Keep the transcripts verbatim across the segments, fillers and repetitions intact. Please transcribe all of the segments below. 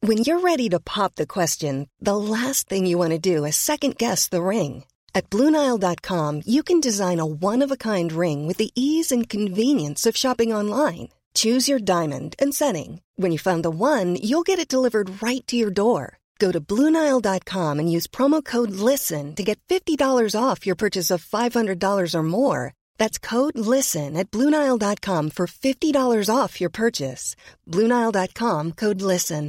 When you're ready to pop the question, the last thing you want to do is second-guess the ring. At Blue Nile dot com, you can design a one-of-a-kind ring with the ease and convenience of shopping online. Choose your diamond and setting. When you find the one, you'll get it delivered right to your door. Go to Blue Nile dot com and use promo code LISTEN to get fifty dollars off your purchase of five hundred dollars or more. That's code LISTEN at Blue Nile dot com for fifty dollars off your purchase. Blue Nile dot com, code LISTEN.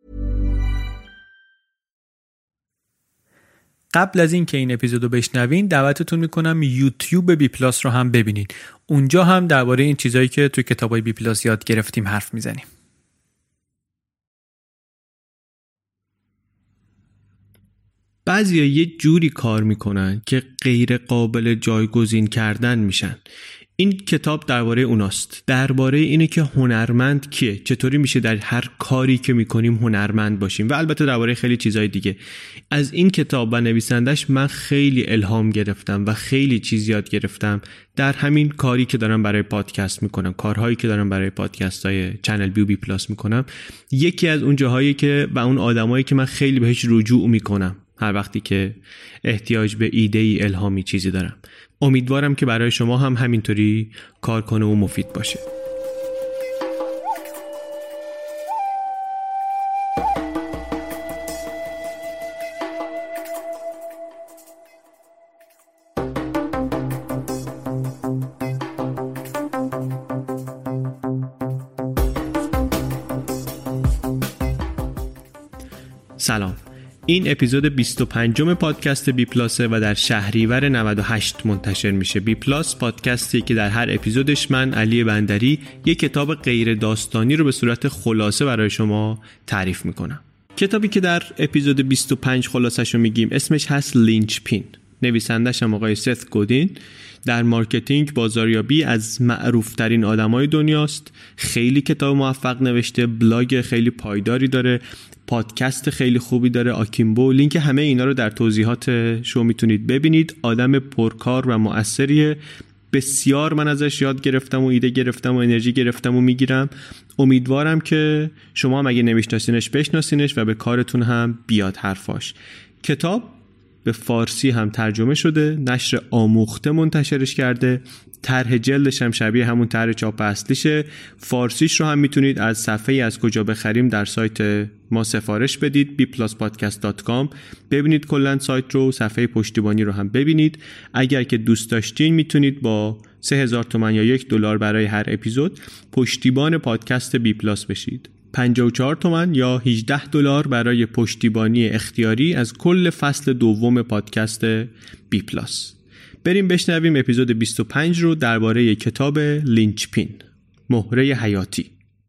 قبل از این که این اپیزودو بشنوین دعوتتون میکنم یوتیوب بی پلاس رو هم ببینین. اونجا هم درباره این چیزایی که توی کتابای بی پلاس یاد گرفتیم حرف میزنیم. بعضیا یه جوری کار میکنن که غیر قابل جایگزین کردن میشن. این کتاب درباره اوناست. درباره اینه که هنرمند کیه، چطوری میشه در هر کاری که میکنیم هنرمند باشیم و البته درباره خیلی چیزای دیگه. از این کتاب و نویسندش من خیلی الهام گرفتم و خیلی چیز یاد گرفتم در همین کاری که دارم برای پادکست میکنم، کارهایی که دارم برای پادکست های چنل بیو بی پلاس میکنم. یکی از اون جاهایی که و اون آدمایی که من خیلی بهش رجوع میکنم هر وقتی که احتیاج به ایده‌ای، الهامی، چیزی دارم. امیدوارم که برای شما هم همینطوری کار کنه و مفید باشه. سلام. این اپیزود بیست و پنجم پادکست بی پلاسه و در شهریور نود و هشت منتشر میشه. بی پلاس پادکستی که در هر اپیزودش من علی بندری یک کتاب غیر داستانی رو به صورت خلاصه برای شما تعریف میکنم. کتابی که در اپیزود بیست و پنج خلاصش رو میگیم اسمش هست لینچ پین. نویسندش هم آقای ست گودین. در مارکتینگ، بازاریابی از معروف ترین آدمای دنیاست. خیلی کتاب موفق نوشته، بلاگ خیلی پایداری داره، پادکست خیلی خوبی داره، آکیمبو. لینک همه اینا رو در توضیحات شو میتونید ببینید. آدم پرکار و مؤثریه. بسیار من ازش یاد گرفتم و ایده گرفتم و انرژی گرفتم و میگیرم. امیدوارم که شما هم اگه نمیشناسینش بشناسینش و به کارتون هم بیاد حرفاش. کتاب به فارسی هم ترجمه شده، نشر آموخته منتشرش کرده. طرح جلدش هم شبیه همون طرح چاپ اصلیشه. فارسیش رو هم میتونید از صفحه‌ای از کجا بخریم در سایت ما سفارش بدید، بی پلاس پادکست دات کام. ببینید کلاً سایت رو، صفحه پشتیبانی رو هم ببینید. اگر که دوست داشتین میتونید با سه هزار تومان یا یک دلار برای هر اپیزود پشتیبان پادکست بی پلاس بشید. پنجاه و چهار تومان یا هجده دلار برای پشتیبانی اختیاری از کل فصل دوم پادکست بی پلاس. بریم بشنویم اپیزود بیست و پنج رو درباره کتاب لینچ پین، مهره حیاتی.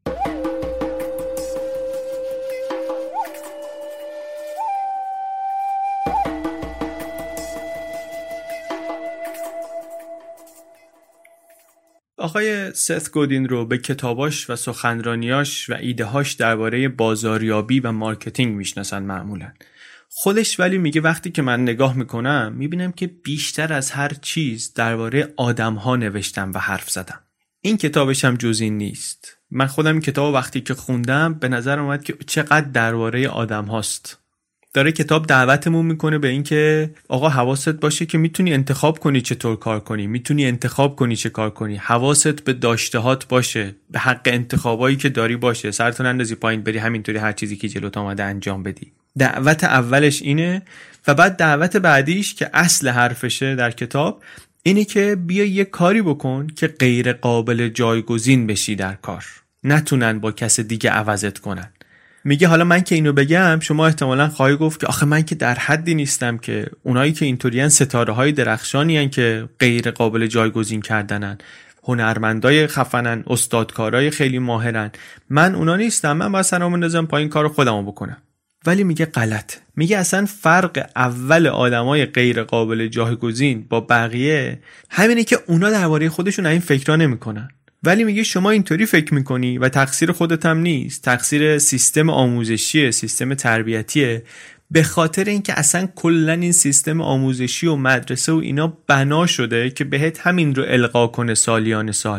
آقای ست گودین رو به کتاباش و سخنرانیاش و ایده‌هاش درباره بازاریابی و مارکتینگ میشناسن معمولاً. خودش ولی میگه وقتی که من نگاه میکنم میبینم که بیشتر از هر چیز درباره آدم‌ها نوشتم و حرف زدم. این کتابش هم جز این نیست. من خودم این کتاب وقتی که خوندم به نظر اومد که چقدر درباره آدم هاست. داره کتاب دعوتمون میکنه به این که آقا حواست باشه که میتونی انتخاب کنی چطور کار کنی، میتونی انتخاب کنی چه کار کنی، حواست به داشتهات باشه، به حق انتخابایی که داری باشه، سرتون اندازی پایین بری همینطوری هر چیزی که جلوت اومده انجام بدی. دعوت اولش اینه و بعد دعوت بعدیش که اصل حرفشه در کتاب اینه که بیا یه کاری بکن که غیر قابل جایگزین بشی در کار، نتونن با کس دیگه عوضت کنن. میگه حالا من که اینو بگم شما احتمالاً خواهی گفت که آخه من که در حدی نیستم که اونایی که اینطورین ستاره های درخشانی هن که غیر قابل جایگزین کردنن، هنرمندای خفنن، استادکارای خیلی ماهرن، من اونا نیستم، من باید سرمو بندازم پایین کارو خودمو بکنم. ولی میگه غلط. میگه اصلا فرق اول آدمای غیر قابل جایگزین با بقیه همینه که اونا درباره خودشون این فکرا نمیکنن. ولی میگه شما اینطوری فکر میکنی و تقصیر خودت هم نیست، تقصیر سیستم آموزشیه، سیستم تربیتیه، به خاطر اینکه اصلا کلن این سیستم آموزشی و مدرسه و اینا بنا شده که بهت همین رو القا کنه سالیان سال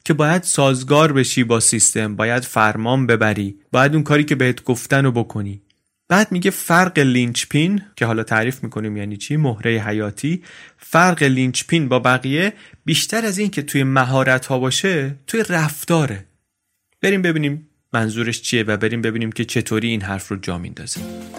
که باید سازگار بشی با سیستم، باید فرمان ببری، باید اون کاری که بهت گفتن رو بکنی. بعد میگه فرق لینچپین، که حالا تعریف میکنیم یعنی چی، مهره حیاتی، فرق لینچپین با بقیه بیشتر از این که توی مهارت ها باشه، توی رفتاره. بریم ببینیم منظورش چیه و بریم ببینیم که چطوری این حرف رو جا میندازه.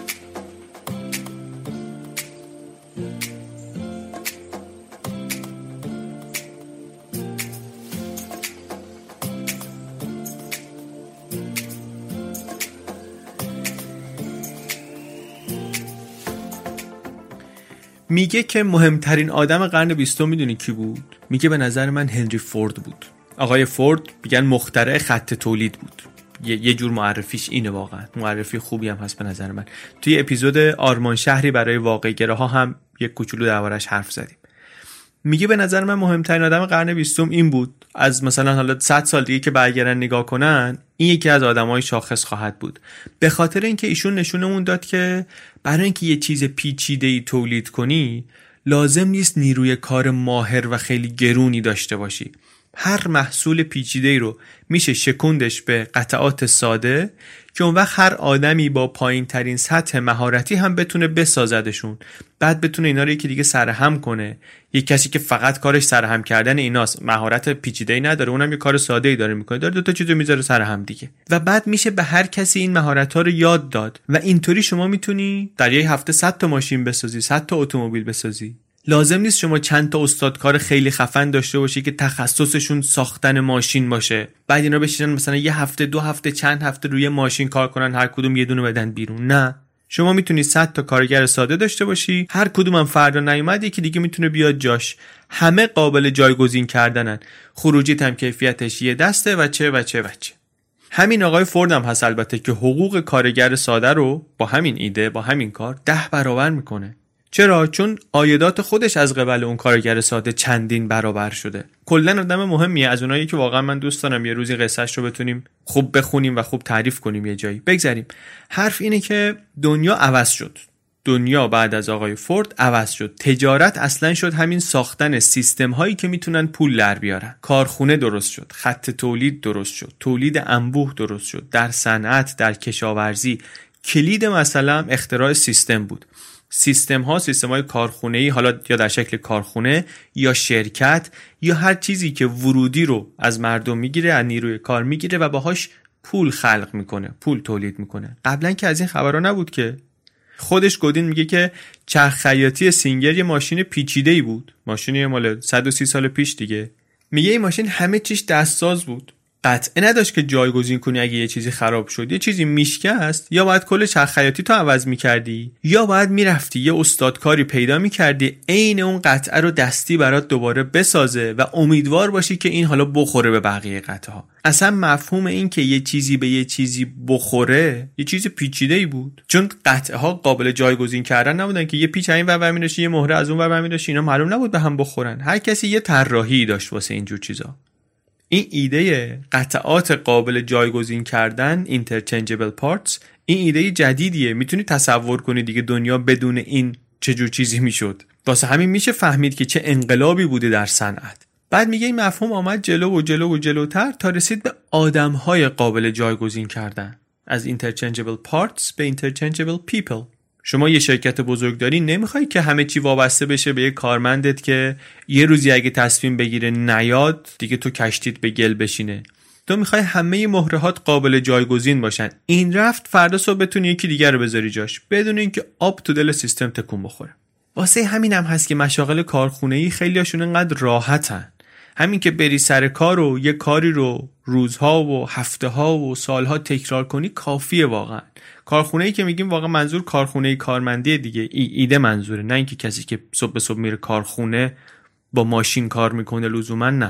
میگه که مهمترین آدم قرن بیستم میدونی کی بود؟ میگه به نظر من هنری فورد بود. آقای فورد میگن مخترع خط تولید بود. یه, یه جور معرفیش اینه، واقعا معرفی خوبی هم هست به نظر من. توی اپیزود آرمان شهری برای واقع‌گراها هم یک کوچولو دربارش حرف زدیم. میگه به نظر من مهمترین آدم قرن بیستم این بود. از مثلا حالا صد سال دیگه که برگردن نگاه کنن، این یکی از آدمای شاخص خواهد بود. به خاطر اینکه ایشون نشونمون داد که برای اینکه یه چیز پیچیده‌ای تولید کنی، لازم نیست نیروی کار ماهر و خیلی گرونی داشته باشی. هر محصول پیچیده‌ای رو میشه شکوندش به قطعات ساده که اون وقت هر آدمی با پایین ترین سطح مهارتی هم بتونه بسازدشون، بعد بتونه اینا رو یکی دیگه سرهم کنه. یک کسی که فقط کارش سرهم کردن ایناست، مهارت پیچیده‌ای نداره، اونم یه کار ساده‌ای داره میکنه، داره دو تا چیزو میذاره سرهم دیگه، و بعد میشه به هر کسی این مهارت‌ها رو یاد داد و اینطوری شما میتونی در یه هفته صد تا ماشین بسازی، صد تا اتومبیل بسازی. لازم نیست شما چند تا استادکار خیلی خفن داشته باشی که تخصصشون ساختن ماشین باشه، بعد اینا بشینن مثلا یه هفته دو هفته چند هفته روی ماشین کار کنن، هر کدوم یه دونه بدن بیرون. نه، شما میتونی صد تا کارگر ساده داشته باشی، هر کدوم هم فردا نیومد یکی دیگه میتونه بیاد جاش. همه قابل جایگزین کردنن، خروجی هم کیفیتش یه دسته و چه و چه و چه. همین آقای فورد هم هست البته که حقوق کارگر ساده رو با همین ایده، با همین کار ده برابر میکنه. چرا؟ چون عایدات خودش از قبل اون کارگر ساده چندین برابر شده. کلا آدم مهمیه، از اونایی که واقعا من دوست دارم یه روزی قصه‌اش رو بتونیم خوب بخونیم و خوب تعریف کنیم یه جایی. بگذاریم. حرف اینه که دنیا عوض شد. دنیا بعد از آقای فورد عوض شد. تجارت اصلا شد همین ساختن سیستم هایی که میتونن پول در بیارن. کارخونه درست شد، خط تولید درست شد، تولید انبوه درست شد. در صنعت، در کشاورزی، کلید مثلا اختراع سیستم بود. سیستم ها، سیستم های کارخونه‌ای، حالا یا در شکل کارخونه یا شرکت یا هر چیزی که ورودی رو از مردم میگیره، از نیروی کار میگیره و باهاش پول خلق میکنه، پول تولید میکنه. قبلا که از این خبرها نبود که. خودش گودین میگه که چرخ خیاطی سینگر یه ماشین پیچیده‌ای بود، ماشینی مال صد و سی سال پیش دیگه. میگه این ماشین همه چیش دستساز بود، قطعه نداشت که جایگزین کنی اگه یه چیزی خراب شد، یه چیزی میشکست، یا باید کل چرخ خیاطی تو عوض میکردی یا باید میرفتی یه استادکاری پیدا میکردی عین اون قطعه رو دستی برات دوباره بسازه و امیدوار باشی که این حالا بخوره به بقیه قطعه ها. اصلا مفهوم این که یه چیزی به یه چیزی بخوره یه چیز پیچیده‌ای بود، چون قطعه ها قابل جایگزین کردن نبودن که یه پیچ این ور برمی داشت، یه مهره از اون ور برمی داشت، اینا معلوم نبود به هم بخورن. هر کسی یه طراحی داشت واسه این جور چیزا. این ایده قطعات قابل جایگزین کردن، interchangeable parts، این ایده جدیدیه. میتونی تصور کنی دیگه دنیا بدون این چه جور چیزی میشد. واسه همین میشه فهمید که چه انقلابی بوده در صنعت. بعد میگه این مفهوم آمد جلو و جلو و جلوتر تا رسید به آدم‌های قابل جایگزین کردن، از interchangeable parts به interchangeable people. شما یه شرکت بزرگداری نمیخوای که همه چی وابسته بشه به یه کارمندت که یه روزی اگه تصمیم بگیره نیاد دیگه تو کشتیت به گل بشینه. تو میخوای همه مهرهات قابل جایگزین باشن. این رفت فردا صبح بتونی یکی دیگر رو بذاری جاش بدون اینکه آب تو دل سیستم تکون بخوره. واسه همین هم هست که مشاغل کارخونه‌ای خیلیاشون انقدر راحتن. همین که بری سر کار و یه کاری رو روزها و هفته‌ها و سالها تکرار کنی کافیه. واقعا کارخونه‌ای که میگیم واقعا منظور کارخونه‌ای کارمندی دیگه، ای ایده منظوره، نه اینکه کسی که صبح به صبح میره کارخونه با ماشین کار میکنه لزوما، نه.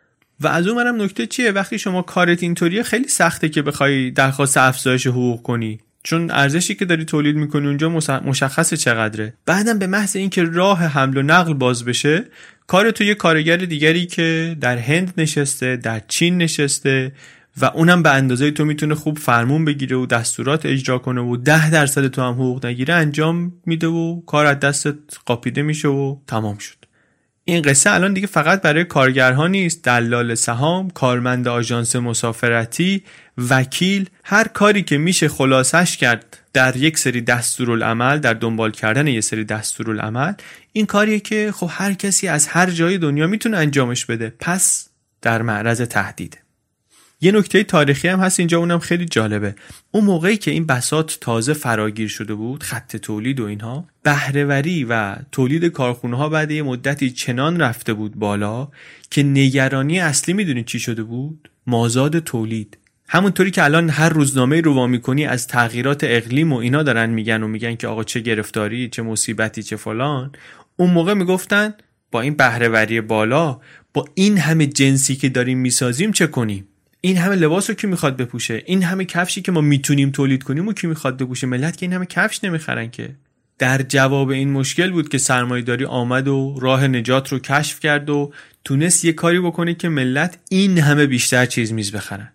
و از اون منم نکته چیه، وقتی شما کارت اینطوریه خیلی سخته که بخوای درخواست افزایش حقوق کنی، چون ارزشی که داری تولید میکنی اونجا مشخصه چقدره. بعدم به محض اینکه راه حمل و نقل باز بشه، کار تو یه کارگر دیگری که در هند نشسته، در چین نشسته و اونم به اندازه تو میتونه خوب فرمون بگیره و دستورات اجرا کنه و ده درصد تو هم حقوق نگیره انجام میده و کار از دستت قاپیده میشه و تمام شد. این قصه الان دیگه فقط برای کارگرها نیست، دلال سهام، کارمند آژانس مسافرتی، وکیل، هر کاری که میشه خلاصش کرد در یک سری دستورالعمل، در دنبال کردن یک سری دستورالعمل، این کاریه که خب هر کسی از هر جای دنیا میتونه انجامش بده، پس در معرض تهدید. یه نکته تاریخی هم هست اینجا، اونم خیلی جالبه. اون موقعی که این بساط تازه فراگیر شده بود، خط تولید و اینها، بهره‌وری و تولید کارخونه‌ها بعد یه مدتی چنان رفته بود بالا که نگرانی اصلی میدونید چی شده بود؟ مازاد تولید. همونطوری که الان هر روزنامه رو وا می‌کنی از تغییرات اقلیم و اینا دارن میگن و میگن که آقا چه گرفتاری، چه مصیبتی، چه فلان، اون موقع میگفتن با این بهره‌وری بالا، با این همه جنسی که داریم میسازیم چه کنیم؟ این همه لباسو کی میخواد بپوشه؟ این همه کفشی که ما میتونیم تولید کنیم و کی میخواد بپوشه؟ ملت که این همه کفش نمیخرن که. در جواب این مشکل بود که سرمایه‌داری آمد و راه نجات رو کشف کرد و تونست یه کاری بکنه که ملت این همه بیشتر چیز میز بخرن.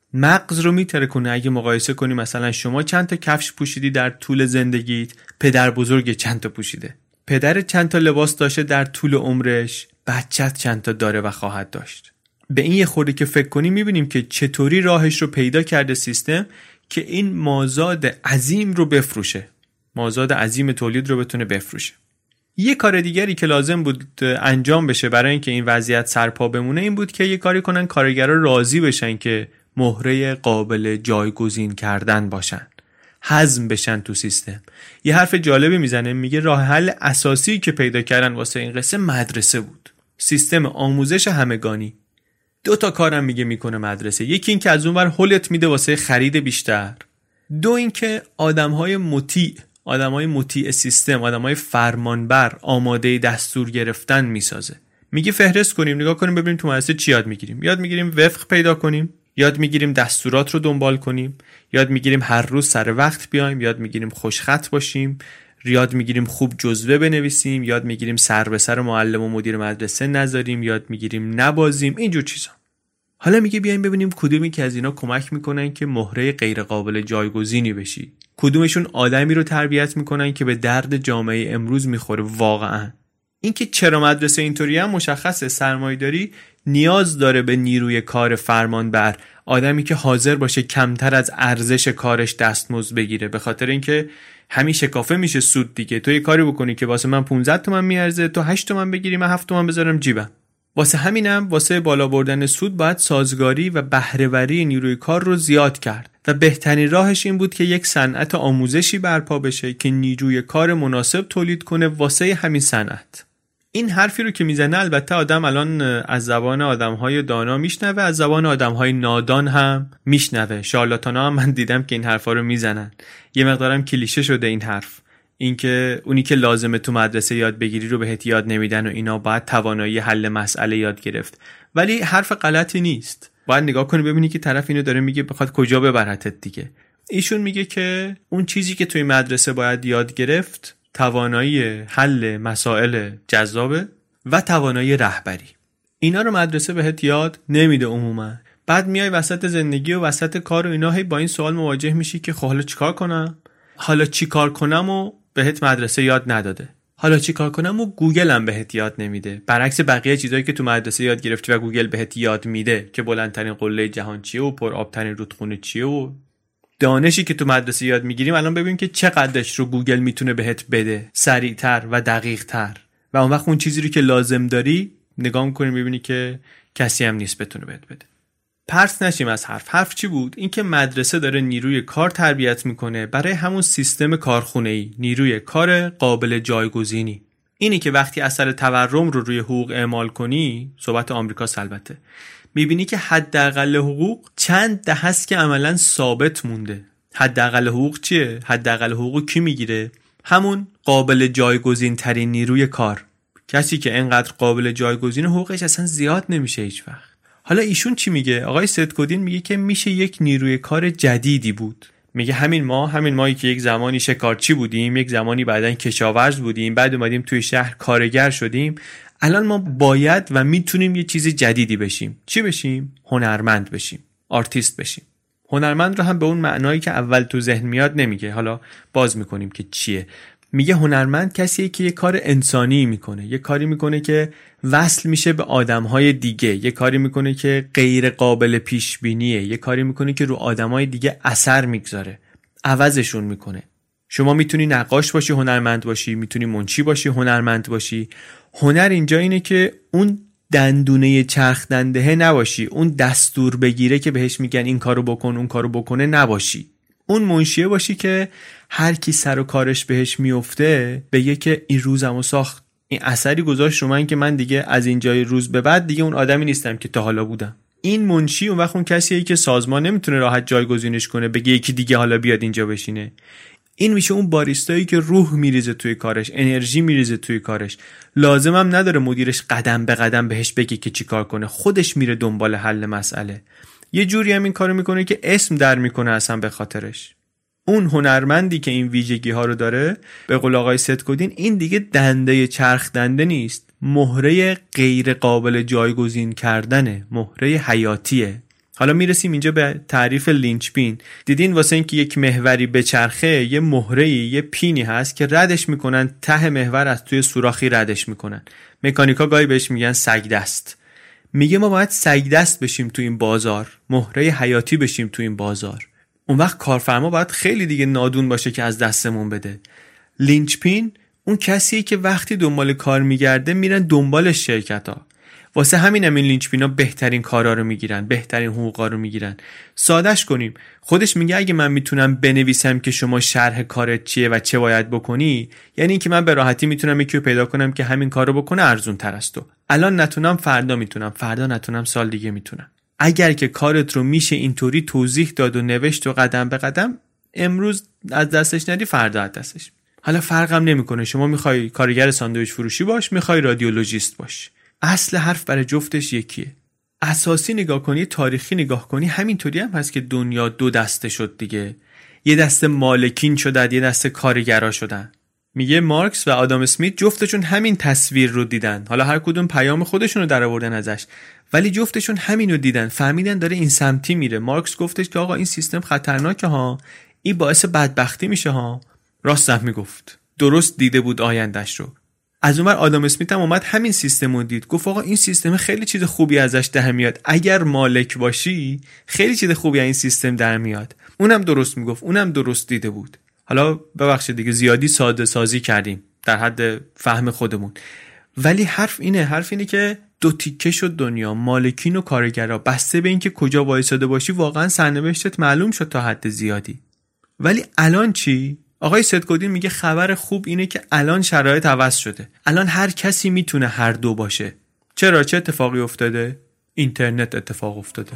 مغز رو میترکونه. اگه مقایسه کنی مثلا شما چند تا کفش پوشیدی در طول زندگیت، پدر بزرگ چند تا پوشیده، پدر چند تا لباس داشته در طول عمرش، بچت چند تا داره و خواهد داشت. به این یه خورده که فکر کنیم میبینیم که چطوری راهش رو پیدا کرده سیستم که این مازاد عظیم رو بفروشه، مازاد عظیم تولید رو بتونه بفروشه. یه کار دیگری که لازم بود انجام بشه برای اینکه این وضعیت سرپا بمونه این بود که یه کاری کنن کارگرها راضی بشن که مهره قابل جایگزین کردن باشن، هضم بشن تو سیستم. یه حرف جالبی میزنه، میگه راه حل اساسی که پیدا کردن واسه این قصه مدرسه بود، سیستم آموزش همگانی. دو تا کارم میگه میکنه مدرسه، یکی این که از اونور هولت میده واسه خرید بیشتر، دو این که آدمهای مطیع، آدمهای مطیع سیستم، آدمهای فرمانبر، آماده دستور گرفتن میسازه. میگه فهرست کنیم، نگاه کنیم ببینیم تو مدرسه چی یاد میگیریم. یاد میگیریم وفق پیدا کنیم، یاد میگیریم دستورات رو دنبال کنیم، یاد میگیریم هر روز سر وقت بیایم، یاد میگیریم خوشخط باشیم، یاد میگیریم خوب جزوه بنویسیم، یاد میگیریم سر به سر معلم و مدیر مدرسه نذاریم، یاد میگیریم نبازیم، اینجور چیزا. حالا میگه بیایم ببینیم کدومی که از اینا کمک میکنن که مهره غیر قابل جایگزینی بشی، کدومشون آدمی رو تربیت میکنن که به درد جامعه امروز میخوره واقعا. اینکه چرا مدرسه اینطوری هم مشخصه، سرمایه‌داری نیاز داره به نیروی کار فرمانبر، آدمی که حاضر باشه کمتر از ارزش کارش دستمزد بگیره، به خاطر اینکه همین شکافه میشه سود دیگه. تو یه کاری بکنی که واسه من پانزده تومن میارزه، تو هشت تومن بگیری، من هفت تومن بذارم جیبم. واسه همینم واسه بالا بردن سود باید سازگاری و بهره‌وری نیروی کار رو زیاد کرد و بهترین راهش این بود که یک صنعت آموزشی برپا بشه که نیروی کار مناسب تولید کنه واسه همین صنعت. این حرفی رو که میزنه البته آدم الان از زبان آدم‌های دانا میشنوه، از زبان آدم‌های نادان هم میشنوه. شارلاتانا هم من دیدم که این حرفا رو میزنن. یه مقدارم کلیشه شده این حرف، اینکه اونی که لازمه تو مدرسه یاد بگیری رو بهت یاد نمیدن و اینا، باید توانایی حل مسئله یاد گرفت. ولی حرف غلطی نیست. باید نگاه کنی ببینی که طرف اینو داره میگه بخواد کجا ببرتت دیگه. ایشون میگه که اون چیزی که توی مدرسه باید یاد گرفت توانایی حل مسائل جذابه و توانایی رهبری. اینا رو مدرسه بهت یاد نمیده عموما. بعد میای وسط زندگی و وسط کار و اینا هی با این سوال مواجه میشی که خب حالا چیکار کنم؟ حالا چیکار کنم و بهت مدرسه یاد نداده. حالا چیکار کنم و گوگل هم بهت یاد نمیده. برعکس بقیه چیزایی که تو مدرسه یاد گرفتی و گوگل بهت یاد میده که بلندترین قله جهان چیه و پر آبترین رودخونه چیه و دانشی که تو مدرسه یاد میگیریم الان ببین که چقدرش رو گوگل میتونه بهت بده، سریعتر و دقیق‌تر. و اون وقت اون چیزی رو که لازم داری نگاه می‌کنی می‌بینی که کسی هم نیست بتونه بهت بده. پرس نشیم از حرف. حرف چی بود؟ این که مدرسه داره نیروی کار تربیت میکنه برای همون سیستم کارخونه‌ای، نیروی کار قابل جایگزینی. اینی که وقتی اثر تورم رو روی حقوق اعمال کنی، صحبت آمریکا البته، میبینی که حداقل حقوق چند دهه است که عملاً ثابت مونده. حداقل حقوق چیه؟ حداقل حقوق کی میگیره؟ همون قابل جایگزین ترین نیروی کار. کسی که اینقدر قابل جایگزین حقوقش اصلا زیاد نمیشه هیچ وقت. حالا ایشون چی میگه؟ آقای ستکودین میگه که میشه یک نیروی کار جدیدی بود. میگه همین ما، همین مایی که یک زمانی شکارچی بودیم، یک زمانی بعدن کشاورز بودیم، بعد اومدیم توی شهر کارگر شدیم، الان ما باید و میتونیم یه چیز جدیدی بشیم. چی بشیم؟ هنرمند بشیم، آرتیست بشیم. هنرمند رو هم به اون معنایی که اول تو ذهن میاد نمیگه، حالا باز میکنیم که چیه. میگه هنرمند کسیه که یه کار انسانی میکنه، یه کاری میکنه که وصل میشه به آدمهای دیگه، یه کاری میکنه که غیر قابل پیش بینیه، یه کاری میکنه که رو آدمهای دیگه اثر میگذاره، عوضشون میکنه. شما میتونی نقاش باشی هنرمند باشی، میتونی منشی باشی هنرمند باشی. هنر اینجا اینه که اون دندونه چرخ دندهه نباشی، اون دستور بگیره که بهش میگن این کارو بکن اون کارو بکنه نباشی. اون منشیه باشی که هر کی سر و کارش بهش میفته بگه که این روزمو ساخت، این اثری گذاشت رو من که من دیگه از اینجای روز به بعد دیگه اون آدمی نیستم که تا حالا بودم. این منشی اون وقت اون کسیه که سازمان نمیتونه راحت جایگزینش کنه، بگه یکی دیگه حالا بیاد اینجا بشینه. این میشه اون باریستایی که روح میریزه توی کارش، انرژی میریزه توی کارش. لازم هم نداره مدیرش قدم به قدم بهش بگه که چی کار کنه، خودش میره دنبال حل مسئله. یه جوری هم این کارو میکنه که اسم در میکنه اصلا به خاطرش. اون هنرمندی که این ویژگی ها رو داره، به قول آقای ستکودین، این دیگه دنده چرخ دنده نیست، مهره غیر قابل جایگزین کردنه، مهره حیاتیه. حالا میرسیم اینجا به تعریف لینچپین. دیدین واسه اینکه یک محوری بچرخه یه مهره‌ای، یه پینی هست که ردش میکنن، ته محور از توی سوراخی ردش میکنن. مکانیکا گاهی بهش میگن سگ دست. میگه ما باید سگ دست بشیم تو این بازار، مهره حیاتی بشیم تو این بازار. اون وقت کارفرما باید خیلی دیگه نادون باشه که از دستمون بده. لینچپین اون کسیه که وقتی دنبال کار میگرده میرن دنبال شرکت‌ها. واسه همین هم این لینچپینا بهترین کارا رو میگیرن، بهترین حقوقا رو میگیرن. سادهش کنیم، خودش میگه اگه من میتونم بنویسم که شما شرح کارت چیه و چه باید بکنی، یعنی اینکه من به راحتی میتونم یکی رو پیدا کنم که همین کارو بکنه ارزون تر است. تو الان نتونم فردا میتونم، فردا نتونم سال دیگه میتونم. اگر که کارت رو میشه اینطوری توضیح داد و نوشت و قدم به قدم، امروز از دستش ندی فردا از دستش. حالا فرقم نمیکنه شما میخوای کارگر ساندویچ فروشی باش، میخوای رادیولوژیست باش، اصل حرف برای جفتش یکیه. اساسی نگاه کنی، تاریخی نگاه کنی، همینطوری هم هست که دنیا دو دسته شد دیگه. یه دسته مالکین شدن، یه دسته کارگرا شدن. میگه مارکس و آدام اسمیت جفتشون همین تصویر رو دیدن، حالا هر کدوم پیام خودشون رو در آوردن ازش، ولی جفتشون همین رو دیدن، فهمیدن داره این سمتی میره. مارکس گفتش که آقا این سیستم خطرناکه ها، این باعث بدبختی میشه ها. راست هم میگفت، درست دیده بود آیندهش رو. از اونور آدام اسمیت هم اومد همین سیستم رو دید، گفت آقا این سیستم خیلی چیز خوبی ازش در میاد، اگر مالک باشی خیلی چیز خوبی از این سیستم در میاد. اونم درست میگفت، اونم درست دیده بود. حالا ببخشید دیگه زیادی ساده سازی کردیم در حد فهم خودمون، ولی حرف اینه، حرف اینه که دو تیکه شد دنیا، مالکین و کارگرا. بسته به اینکه کجا وایساده باشی واقعا سرنوشتت معلوم شد تا حد زیادی. ولی الان چی؟ آقای ستکودین میگه خبر خوب اینه که الان شرایط عوض شده. الان هر کسی میتونه هر دو باشه. چرا؟ چه اتفاقی افتاده؟ اینترنت اتفاق افتاده.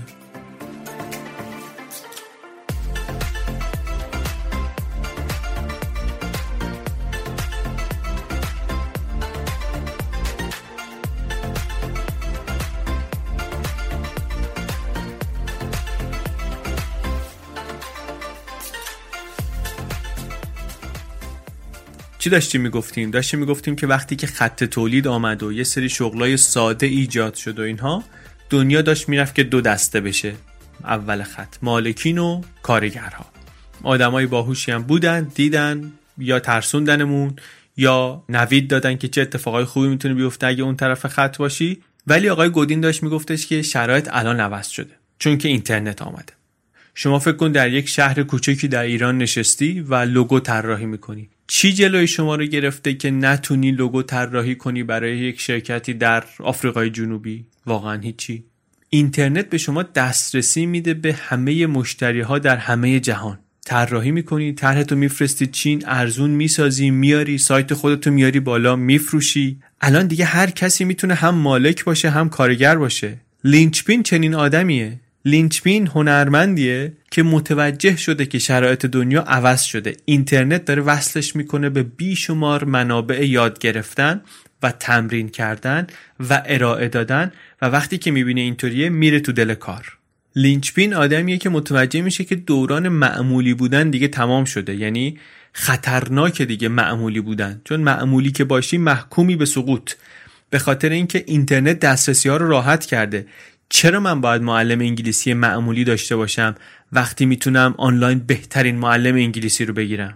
چی داشتیم میگفتیم؟ داشتیم میگفتیم که وقتی که خط تولید آمد و یه سری شغلای ساده ایجاد شد و اینها، دنیا داشت میرفت که دو دسته بشه. اول خط مالکین و کارگرها. آدمای باهوشی هم بودن، دیدن یا ترسوندنمون یا نوید دادن که چه اتفاقای خوبی میتونه بیفته اگه اون طرف خط باشی. ولی آقای گودین داشت میگفتش که شرایط الان عوض شده چون که اینترنت آمده. شما فکر کن در یک شهر کوچکی در ایران نشستی و لوگو طراحی میکنی. چی جلوی شما رو گرفته که نتونی لوگو طراحی کنی برای یک شرکتی در آفریقای جنوبی؟ واقعا هیچی. اینترنت به شما دسترسی میده به همه مشتری‌ها در همه جهان. طراحی میکنی، طرحتو میفرستی چین، ارزون میسازی، میاری سایت خودتو میاری بالا، میفروشی. الان دیگه هر کسی میتونه هم مالک باشه هم کارگر باشه. لینچپین چنین آدمیه. لینچپین هنرمندیه که متوجه شده که شرایط دنیا عوض شده. اینترنت داره وصلش میکنه به بیشمار منابع یاد گرفتن و تمرین کردن و ارائه دادن و وقتی که میبینه اینطوریه میره تو دل کار. لینچپین آدمیه که متوجه میشه که دوران معمولی بودن دیگه تمام شده، یعنی خطرناکه دیگه معمولی بودن، چون معمولی که باشی محکومی به سقوط، به خاطر اینکه اینترنت دسترسی ها رو راحت کرده. چرا من باید معلم انگلیسی معمولی داشته باشم وقتی میتونم آنلاین بهترین معلم انگلیسی رو بگیرم؟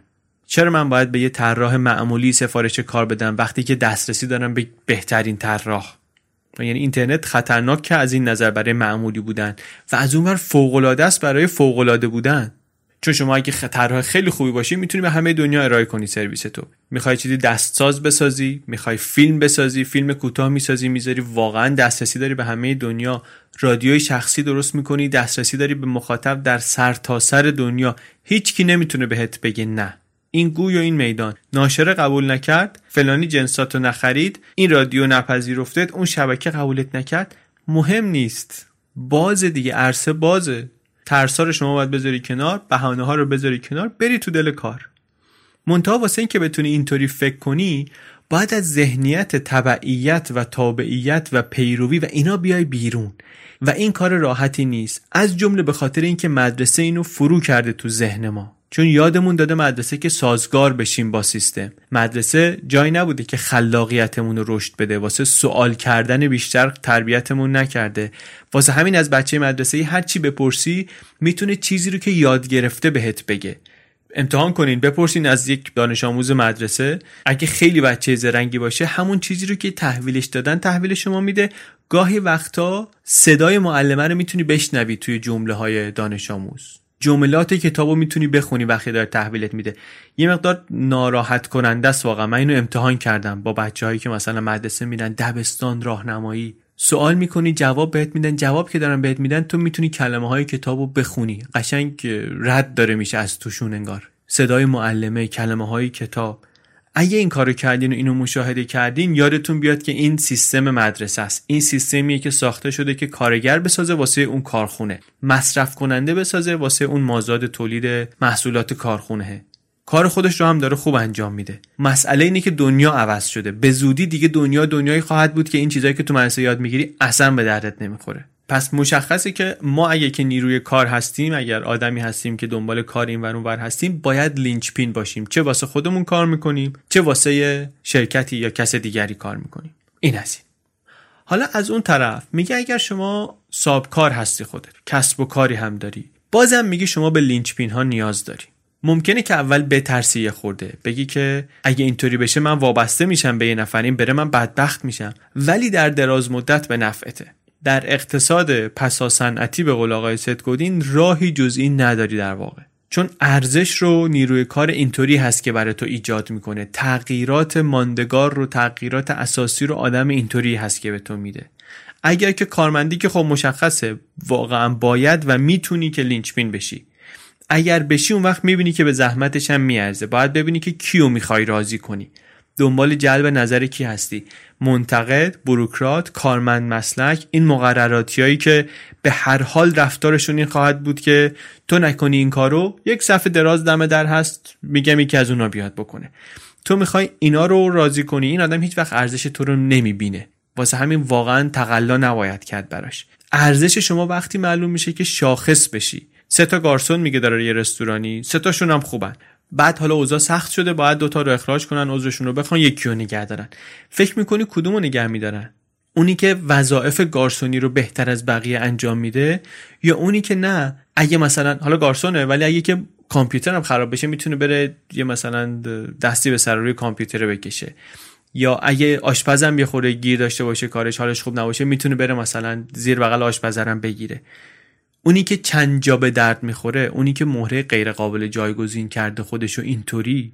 چرا من باید به یه طراح معمولی سفارش کار بدم وقتی که دسترسی دارم به بهترین طراح؟ یعنی اینترنت خطرناک که از این نظر برای معمولی بودن و از اون ور فوق‌العاده است برای فوق‌العاده بودن. چون شما اگه طراح خیلی خوبی باشی میتونی به همه دنیا ارائه کنی سرویس تو. میخوای چیزی دستساز بسازی، میخوای فیلم بسازی، فیلم کوتاه میسازی، میذاری، واقعا دسترسی داری به همه دنیا. رادیوی شخصی درست میکنی، دسترسی داری به مخاطب در سرتاسر سر دنیا. هیچ کی نمیتونه بهت بگه نه. این گوی و این میدان، ناشر قبول نکرد، فلانی جنساتو نخرید، این رادیو نپذیرفتت، اون شبکه قبولت نکرد، مهم نیست. باز دیگه، عرصه بازه. ترسا رو شما باید بذاری کنار، بهانه ها رو بذاری کنار، بری تو دل کار. منتها واسه این که بتونی اینطوری فکر کنی، باید از ذهنیت تبعیت و تابعیت و پیروی و اینا بیای بیرون و این کار راحتی نیست، از جمله به خاطر اینکه مدرسه اینو فرو کرده تو ذهن ما. چون یادمون داده مدرسه که سازگار بشیم با سیستم. مدرسه جایی نبوده که خلاقیتمون رو رشد بده، واسه سوال کردن بیشتر تربیتمون نکرده. واسه همین از بچه مدرسه هر چی بپرسی میتونه چیزی رو که یاد گرفته بهت بگه. امتحان کنین، بپرسین از یک دانش آموز مدرسه، اگه خیلی بچه زرنگی باشه همون چیزی رو که تحویلش دادن تحویل شما میده. گاهی وقتا صدای معلمه رو میتونی بشنوی توی جمله های دانش آموز. جملات کتابو میتونی بخونی وقتی داره تحویلت میده. یه مقدار ناراحت کننده است واقعا. من اینو امتحان کردم با بچه‌هایی که مثلا مدرسه میرن، دبستان، راهنمایی، سوال میکنی جواب بهت میدن، جواب که دارن بهت میدن تو میتونی کلمه های کتابو بخونی، قشنگ رد داره میشه از توشون انگار. صدای معلمه، کلمه های کتاب. اگه این کارو کردین و اینو مشاهده کردین، یادتون بیاد که این سیستم مدرسه است. این سیستمیه که ساخته شده که کارگر بسازه واسه اون کارخونه، مصرف کننده بسازه واسه اون مازاد تولید محصولات کارخونه. کار خودش رو هم داره خوب انجام میده. مسئله اینه که دنیا عوض شده. به زودی دیگه دنیا دنیایی خواهد بود که این چیزایی که تو مدرسه یاد میگیری اصلا به دردت نمیخوره. پس مشخصه که ما اگه که نیروی کار هستیم، اگر آدمی هستیم که دنبال کار این ور اون ور هستیم، باید لینچ پین باشیم. چه واسه خودمون کار میکنیم، چه واسه شرکتی یا کس دیگری کار میکنیم. این هست. حالا از اون طرف میگه اگر شما صاحب کار هستی، خودت کسب و کاری هم داری، بازم میگه شما به لینچ پین ها نیاز داری. ممکنه که اول بترسی یه خورده، بگی که اگه اینطوری بشه من وابسته میشم به یه نفر، این بره من بدبخت میشم، ولی در دراز مدت به نفعته. در اقتصاد پسا صنعتی به قول آقای ستگودین راهی جز این نداری در واقع. چون ارزش رو نیروی کار اینطوری هست که برای تو ایجاد میکنه. تغییرات ماندگار رو، تغییرات اساسی رو آدم اینطوری هست که به تو میده. اگر که کارمندی که خب مشخصه واقعا باید و میتونی که لینچ پین بشی. اگر بشی اون وقت میبینی که به زحمتش هم میارزه. باید ببینی که کیو میخوای راضی کنی. دنبال جلب نظر کی هستی؟ منتقد، بوروکرات، کارمند مسلک، این مقرراتیایی که به هر حال رفتارشون این خواهد بود که تو نکنی این کارو، یک صفحه دراز دم در هست میگم یکی از اونا بیاد بکنه. تو میخوای اینا رو راضی کنی، این آدم هیچ وقت ارزش تو رو نمیبینه. واسه همین واقعا تقلا نباید کرد براش. ارزش شما وقتی معلوم میشه که شاخص بشی. سه تا گارسون میگه داره یه رستورانی، سه تاشون هم خوبن. بعد حالا اوضاع سخت شده، باید دوتا رو اخراج کنن، عذرشون رو بخوان، یکی رو نگه دارن. فکر میکنی کدومو نگه میدارن؟ اونی که وظایف گارسونی رو بهتر از بقیه انجام میده، یا اونی که نه، اگه مثلا حالا گارسونه ولی اگه که کامپیوترم خراب بشه میتونه بره یه مثلا دستی به سر روی کامپیوتر بکشه، یا اگه آشپزم یه خورده گیر داشته باشه، کارش حالش خوب نباشه، میتونه بره مثلا زیر بغل آشپزرم بگیره. اونی که چند جا به درد میخوره، اونی که مهره غیر قابل جایگزین کرده خودشو اینطوری،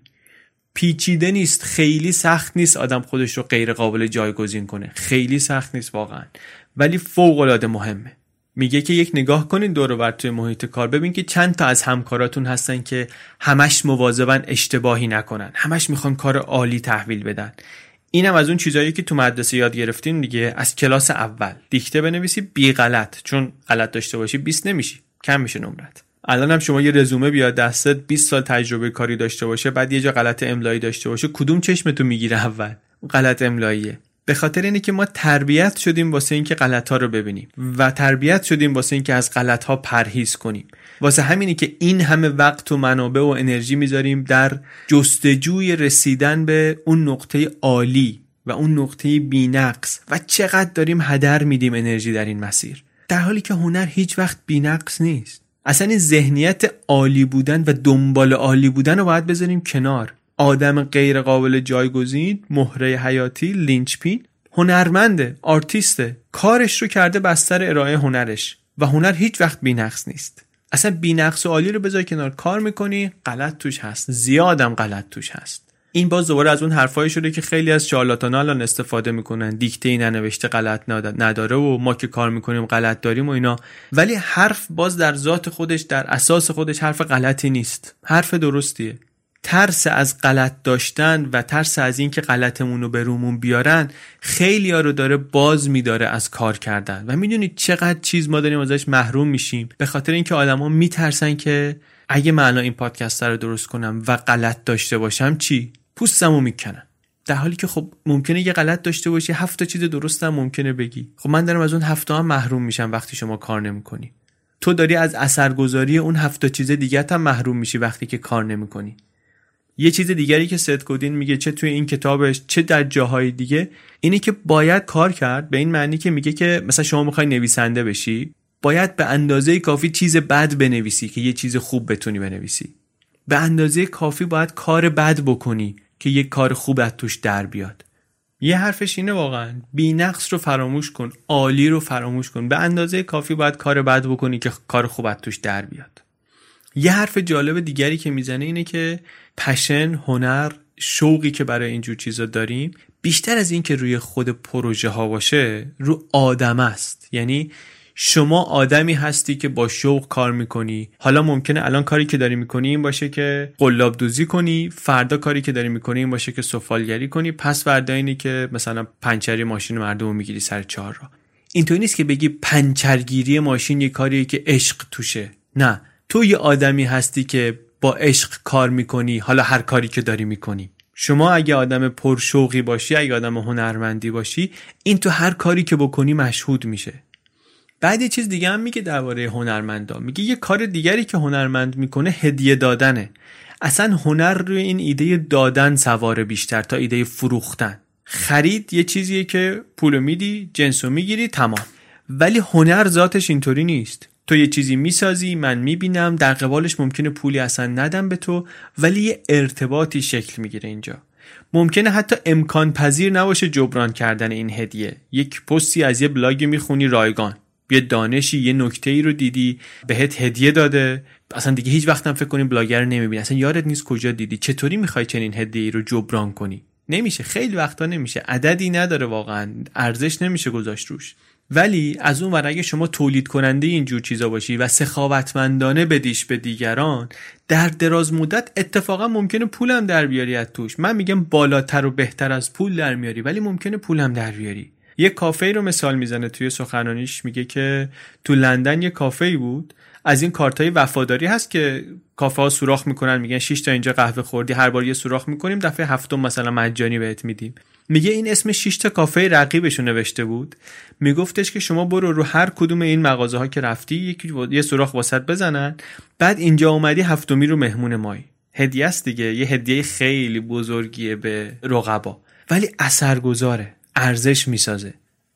پیچیده نیست، خیلی سخت نیست آدم خودش رو غیر قابل جایگزین کنه، خیلی سخت نیست واقعا، ولی فوق العاده مهمه. میگه که یک نگاه کنین دور و بر توی محیط کار، ببین که چند تا از همکاراتون هستن که همش مواظبن اشتباهی نکنن، همش میخوان کار عالی تحویل بدن. اینم از اون چیزایی که تو مدرسه یاد گرفتین دیگه. از کلاس اول دیکته بنویسی بی غلط، چون غلط داشته باشی بیست نمیشی، کم میشه نمرت. الان هم شما یه رزومه بیاد دستت، بیست سال تجربه کاری داشته باشه، بعد یه جا غلط املایی داشته باشه، کدوم چشمتو میگیره اول؟ غلط املاییه. به خاطر اینه که ما تربیت شدیم واسه اینکه غلط‌ها رو ببینیم و تربیت شدیم واسه اینکه از غلط‌ها پرهیز کنیم. واسه همینه که این همه وقت و منابع و انرژی میذاریم در جستجوی رسیدن به اون نقطه عالی و اون نقطه بی‌نقص، و چقدر داریم هدر میدیم انرژی در این مسیر، در حالی که هنر هیچ وقت بی‌نقص نیست. اصلا این ذهنیت عالی بودن و دنبال عالی بودن رو باید بذاریم کنار. آدم غیر قابل جایگزین، مهره حیاتی، لینچپین، هنرمنده، آرتیسته، کارش رو کرده بستر ارائه هنرش و هنر هیچ وقت بی‌نقص نیست. اصلا بی‌نقص و عالی رو بذار کنار، کار میکنی غلط توش هست، زیادم غلط توش هست. این باز دوباره از اون حرفایی شده که خیلی از شارلاتانا الان استفاده میکنن، دیکته ننوشته غلط نداره و ما که کار میکنیم غلط داریم و اینا. ولی حرف باز در ذات خودش، در اساس خودش حرف غلطی نیست، حرف درستیه. ترس از غلط داشتن و ترس از این که غلطمون رو به رومون بیارن خیلی ها رو داره باز میداره از کار کردن. و میدونید چقدر چیز ما داریم ازش محروم میشیم به خاطر اینکه آدما میترسن که اگه من الان این پادکست رو درست کنم و غلط داشته باشم چی؟ پوستمو میکنن. در حالی که خب ممکنه یه غلط داشته باشی، هفت تا چیز درست هم ممکنه بگی. خب من دارم از اون هفت تا هم محروم میشم وقتی شما کار نمیکنی. تو داری از اثرگذاری اون هفت تا چیز دیگه هم محروم میشی وقتی که کار نمیکنی. یه چیز دیگری که ست گودین میگه چه توی این کتابش چه در جاهای دیگه اینه که باید کار کرد، به این معنی که میگه که مثلا شما میخوای نویسنده بشی، باید به اندازه کافی چیز بد بنویسی که یه چیز خوب بتونی بنویسی. به اندازه کافی باید کار بد بکنی که یه کار خوب از توش در بیاد. یه حرفش اینه واقعا، بی نقص رو فراموش کن، عالی رو فراموش کن. به اندازه کافی باید کار بد بکنی که کار خوب از توش در بیاد. یه حرف جالب دیگری که میزنه اینه که پشن، هنر، شوقی که برای اینجور چیزا داریم بیشتر از این که روی خود پروژه ها باشه، رو آدم است. یعنی شما آدمی هستی که با شوق کار میکنی. حالا ممکنه الان کاری که داری میکنی این باشه که قلاب دوزی کنی، فردا کاری که داری میکنی این باشه که سفالگری کنی، پس فردا اینی که مثلا پنچری ماشین مردمو میگیری سر چهار راه. اینطوری نیست که بگی پنچرگیری ماشین یه کاریه که عشق توشه. نه، تو یه آدمی هستی که با عشق کار میکنی، حالا هر کاری که داری میکنی. شما اگه آدم پرشوقی باشی، اگه آدم هنرمندی باشی، این تو هر کاری که بکنی مشهود میشه. بعد یه چیز دیگه هم میگه درباره هنرمندا، میگه یه کار دیگری که هنرمند میکنه هدیه دادنه. اصلا هنر روی این ایده دادن سواره بیشتر تا ایده فروختن. خرید یه چیزیه که پولو میدی، جنسو میگیری، تمام. ولی هنر ذاتش اینطوری نیست. تو یه چیزی میسازی، من میبینم، در قبالش ممکنه پولی اصلا ندم به تو، ولی یه ارتباطی شکل میگیره اینجا. ممکنه حتی امکان پذیر نباشه جبران کردن این هدیه. یک پستی از یه بلاگی میخونی رایگان، یه دانشی، یه نکته‌ای رو دیدی، بهت هدیه داده، اصلا دیگه هیچ وقت هم فکر کنی بلاگر رو نمیبینی، اصلا یادت نیست کجا دیدی. چطوری میخوای چنین هدیه‌ای رو جبران کنی؟ نمیشه، خیلی وقتا نمیشه، عددی نداره، واقعا ارزش نمیشه گذاشت روش. ولی از اون ور اگه شما تولید کننده اینجور چیزا باشی و سخاوتمندانه بدیش به دیگران، در دراز مدت اتفاقا ممکنه پولم در بیاری از توش. من میگم بالاتر و بهتر از پول در میاری، ولی ممکنه پولم در بیاری. یه کافه رو مثال میزنه توی سخنرانیش، میگه که تو لندن یه کافه‌ای بود، از این کارتای وفاداری هست که کافه ها سوراخ میکنن، میگن شش تا اینجا قهوه خوردی، هر بار یه سوراخ میکنیم، دفعه هفتم مثلا مجانی بهت میدیم. میگه این اسم شش تا کافه رقیبشو نوشته بود، میگفتش که شما برو رو هر کدوم این مغازه ها که رفتی یکی یه سوراخ واسط بزنن، بعد اینجا اومدی هفتمی رو مهمون مایی. هدیه است دیگه، یه هدیه خیلی بزرگیه به رقبا، ولی اثرگذاره، ارزش میسازه.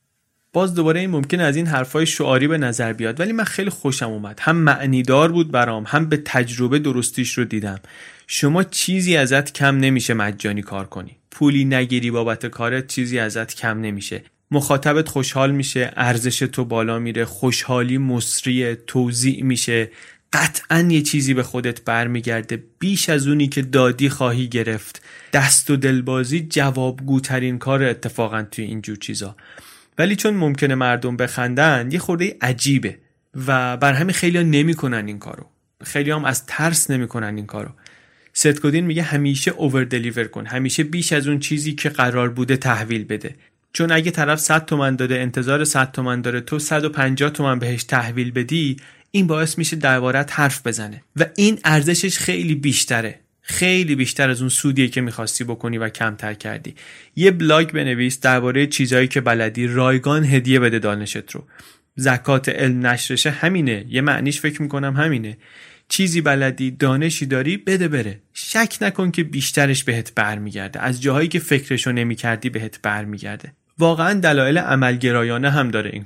باز دوباره این ممکنه از این حرفای شعاری به نظر بیاد، ولی من خیلی خوشم اومد، هم معنیدار بود برام، هم به تجربه درستیش رو دیدم. شما چیزی ازت کم نمیشه مجانی کار کنی، پولی نگیری بابت کارت چیزی ازت کم نمیشه، مخاطبت خوشحال میشه، ارزش تو بالا میره، خوشحالی مصری توزیع میشه، قطعاً یه چیزی به خودت برمیگرده بیش از اونی که دادی خواهی گرفت. دست و دلبازی جوابگوترین کار اتفاقاً توی اینجور چیزا. ولی چون ممکنه مردم بخندن یه خورده عجیبه و بر همین خیلی ها نمی کنن این کارو، خیلی هم از ترس نمی کنن این کارو. ست گودین میگه همیشه اوور دلیور کن، همیشه بیش از اون چیزی که قرار بوده تحویل بده. چون اگه طرف صد تومن داده، انتظار صد تومن داره، تو صد و پنجاه تومن بهش تحویل بدی، این باعث میشه دربارت حرف بزنه و این ارزشش خیلی بیشتره، خیلی بیشتر از اون سودیه که میخواستی بکنی و کمتر کردی. یه بلاگ بنویس درباره چیزایی که بلدی، رایگان هدیه بده دانشت رو. زکات علم نشرشه همینه، یه معنیش فکر میکنم همینه. چیزی بلدی، دانشی داری، بده بره. شک نکن که بیشترش بهت برمیگرده، از جاهایی که فکرشو نمیکردی بهت برمیگرده. واقعا دلایل عملگرایانه هم داره این کار.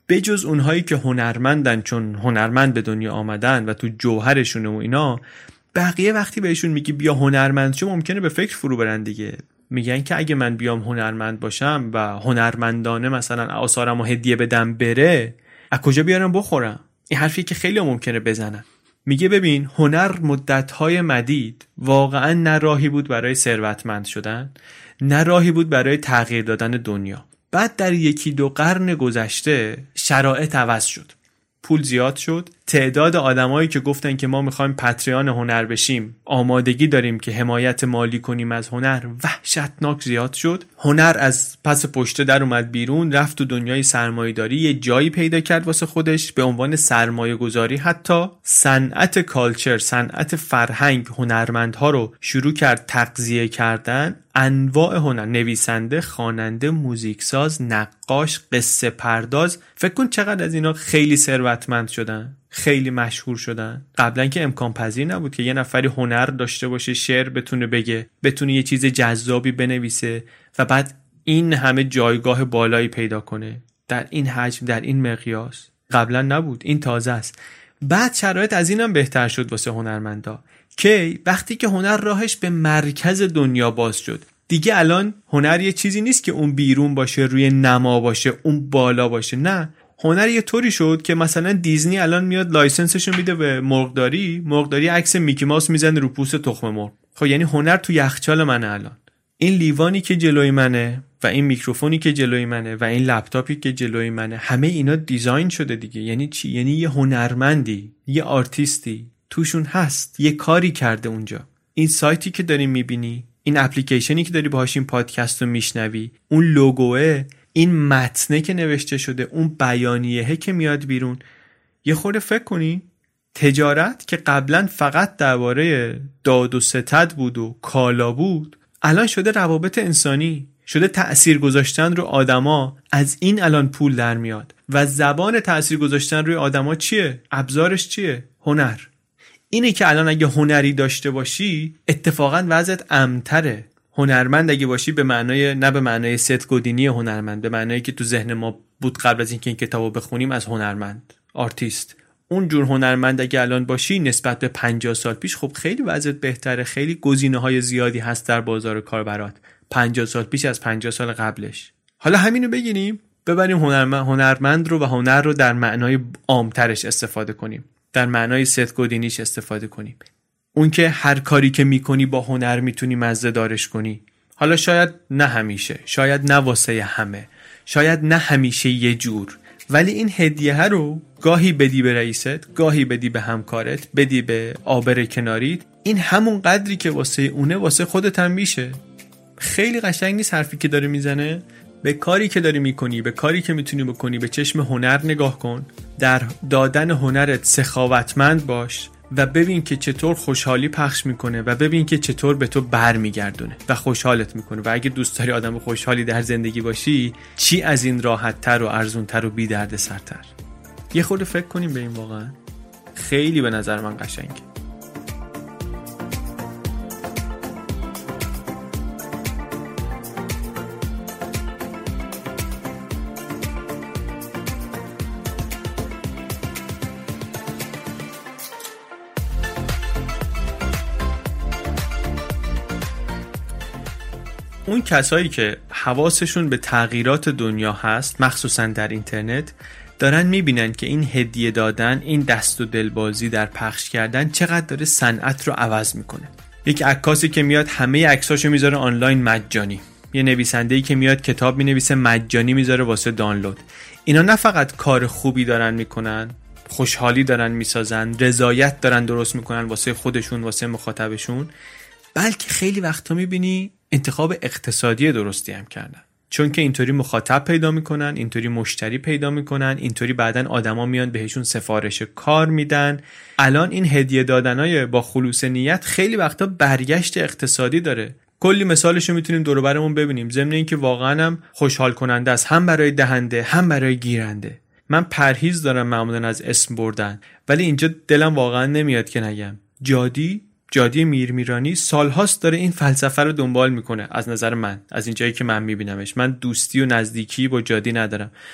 بجز اونهایی که هنرمندن چون هنرمند به دنیا آمدن و تو جوهرشونه و اینا، بقیه وقتی بهشون میگی بیا هنرمند شو ممکنه به فکر فرو برن دیگه. میگن که اگه من بیام هنرمند باشم و هنرمندانه مثلا آثارمو هدیه بدم بره، از کجا بیارم بخورم؟ این حرفی که خیلی ممکنه بزنن. میگه ببین هنر مدت‌های مدید واقعا نه راهی بود برای ثروتمند شدن، نه راهی بود برای تغییر دادن دنیا. بعد در یکی دو قرن گذشته شرایط عوض شد، پول زیاد شد، تعداد آدمایی که گفتن که ما میخوایم پتریان هنر بشیم، آمادگی داریم که حمایت مالی کنیم از هنر، وحشتناک زیاد شد. هنر از پس پشته در اومد بیرون، رفت تو دنیای سرمایه‌داری، یه جایی پیدا کرد واسه خودش به عنوان سرمایه گذاری. حتی صنعت کالچر، صنعت فرهنگ، هنرمندها رو شروع کرد تغذیه کردن. انواع هنر، نویسنده، خواننده، موزیکساز، نقاش، قصه پرداز، فکر کن چقدر از اینا خیلی ثروتمند شدن، خیلی مشهور شدن. قبلا که امکان پذیر نبود که یه نفری هنر داشته باشه، شعر بتونه بگه، بتونه یه چیز جذابی بنویسه و بعد این همه جایگاه بالایی پیدا کنه در این حجم، در این مقیاس. قبلا نبود، این تازه است. بعد شرایط از اینم بهتر شد واسه هنرمندا که وقتی که هنر راهش به مرکز دنیا باز شد. دیگه الان هنر یه چیزی نیست که اون بیرون باشه، روی نما باشه، اون بالا باشه. نه، هنر یه طوری شد که مثلا دیزنی الان میاد لایسنسشو میده به مرغداری، مرغداری عکس میکی ماوس میزنه رو پوست تخم مرغ. خب یعنی هنر تو یخچال منه الان. این لیوانی که جلوی منه و این میکروفونی که جلوی منه و این لپتاپی که جلوی منه، همه اینا دیزاین شده دیگه. یعنی چی؟ یعنی یه هنرمندی، یه آرتیستی توشون هست، یه کاری کرده اونجا. این سایتی که داری میبینی، این اپلیکیشنی که داری باهاش این پادکست رو میشنوی، اون لوگوه، این متنه که نوشته شده، اون بیانیه‌ای که میاد بیرون، یه خورده فکر کنی تجارت که قبلا فقط درباره داد و ستد بود و کالا بود، الان شده روابط انسانی، شده تأثیر گذاشتن رو آدما. از این الان پول در میاد و زبان تأثیر گذاشتن روی آدما چیه؟ ابزارش چیه؟ هنر. اینه که الان اگه هنری داشته باشی اتفاقا وضعت امن‌تره. هنرمند اگه باشی به معنای، نه به معنای ست گودینی هنرمند، به معنایی که تو ذهن ما بود قبل از اینکه این کتابو بخونیم از هنرمند، آرتیست. اون جور هنرمند اگه الان باشی نسبت به پنجاه سال پیش، خب خیلی وضعت بهتره، خیلی گزینه‌های زیادی هست در بازار کار برات. پنجاه سال پیش از پنجاه سال قبلش. حالا همینو بگیریم ببریم هنرمند هنرمند رو و هنر رو در معنای عام‌ترش استفاده کنیم، در معنای ست گودینیش استفاده کنیم. اون که هر کاری که میکنی با هنر میتونی مزه دارش کنی. حالا شاید نه همیشه، شاید نه واسه همه، شاید نه همیشه یه جور، ولی این هدیه رو گاهی بدی به رئیست، گاهی بدی به همکارت، بدی به آبر کناریت، این همون قدری که واسه اونه واسه خودت هم میشه. خیلی قشنگ نیست حرفی که داره میزنه؟ به کاری که داری میکنی، به کاری که میتونی بکنی، به چشم هنر نگاه کن، در دادن هنرت سخاوتمند باش و ببین که چطور خوشحالی پخش میکنه و ببین که چطور به تو بر میگردونه و خوشحالت میکنه. و اگه دوست داری آدم خوشحالی در زندگی باشی، چی از این راحت تر و ارزون تر و بی درد سرتر؟ یه خورده فکر کنیم به این. واقعا خیلی به نظر من قشنگه. اون کسایی که حواسشون به تغییرات دنیا هست، مخصوصا در اینترنت، دارن میبینن که این هدیه دادن، این دست و دلبازی در پخش کردن چقدر داره صنعت رو عوض میکنه. یک عکاسی که میاد همه عکساشو میذاره آنلاین مجانی، یه نویسنده‌ای که میاد کتاب مینویسه مجانی میذاره واسه دانلود. اینا نه فقط کار خوبی دارن میکنن، خوشحالی دارن میسازن، رضایت دارن درست میکنن واسه خودشون، واسه مخاطبشون، بلکه خیلی وقتا میبینی انتخاب اقتصادی درستی هم کردن. چون که اینطوری مخاطب پیدا میکنن، اینطوری مشتری پیدا میکنن، اینطوری بعدن آدما میان بهشون سفارش کار میدن. الان این هدیه دادنای با خلوص نیت خیلی وقتا برگشت اقتصادی داره. کلی مثالشو میتونیم دور و برمون ببینیم، ضمن اینکه واقعا هم خوشحال کننده است، هم برای دهنده هم برای گیرنده. من پرهیز دارم معمولا از اسم بردن، ولی اینجا دلم واقعا نمیاد که نگم. جادی جادی میرمیرانی سالهاست داره این فلسفه رو دنبال میکنه. از نظر من، از اینجایی که من میبینمش، من دوستی و نزدیکی با جادی ندارم،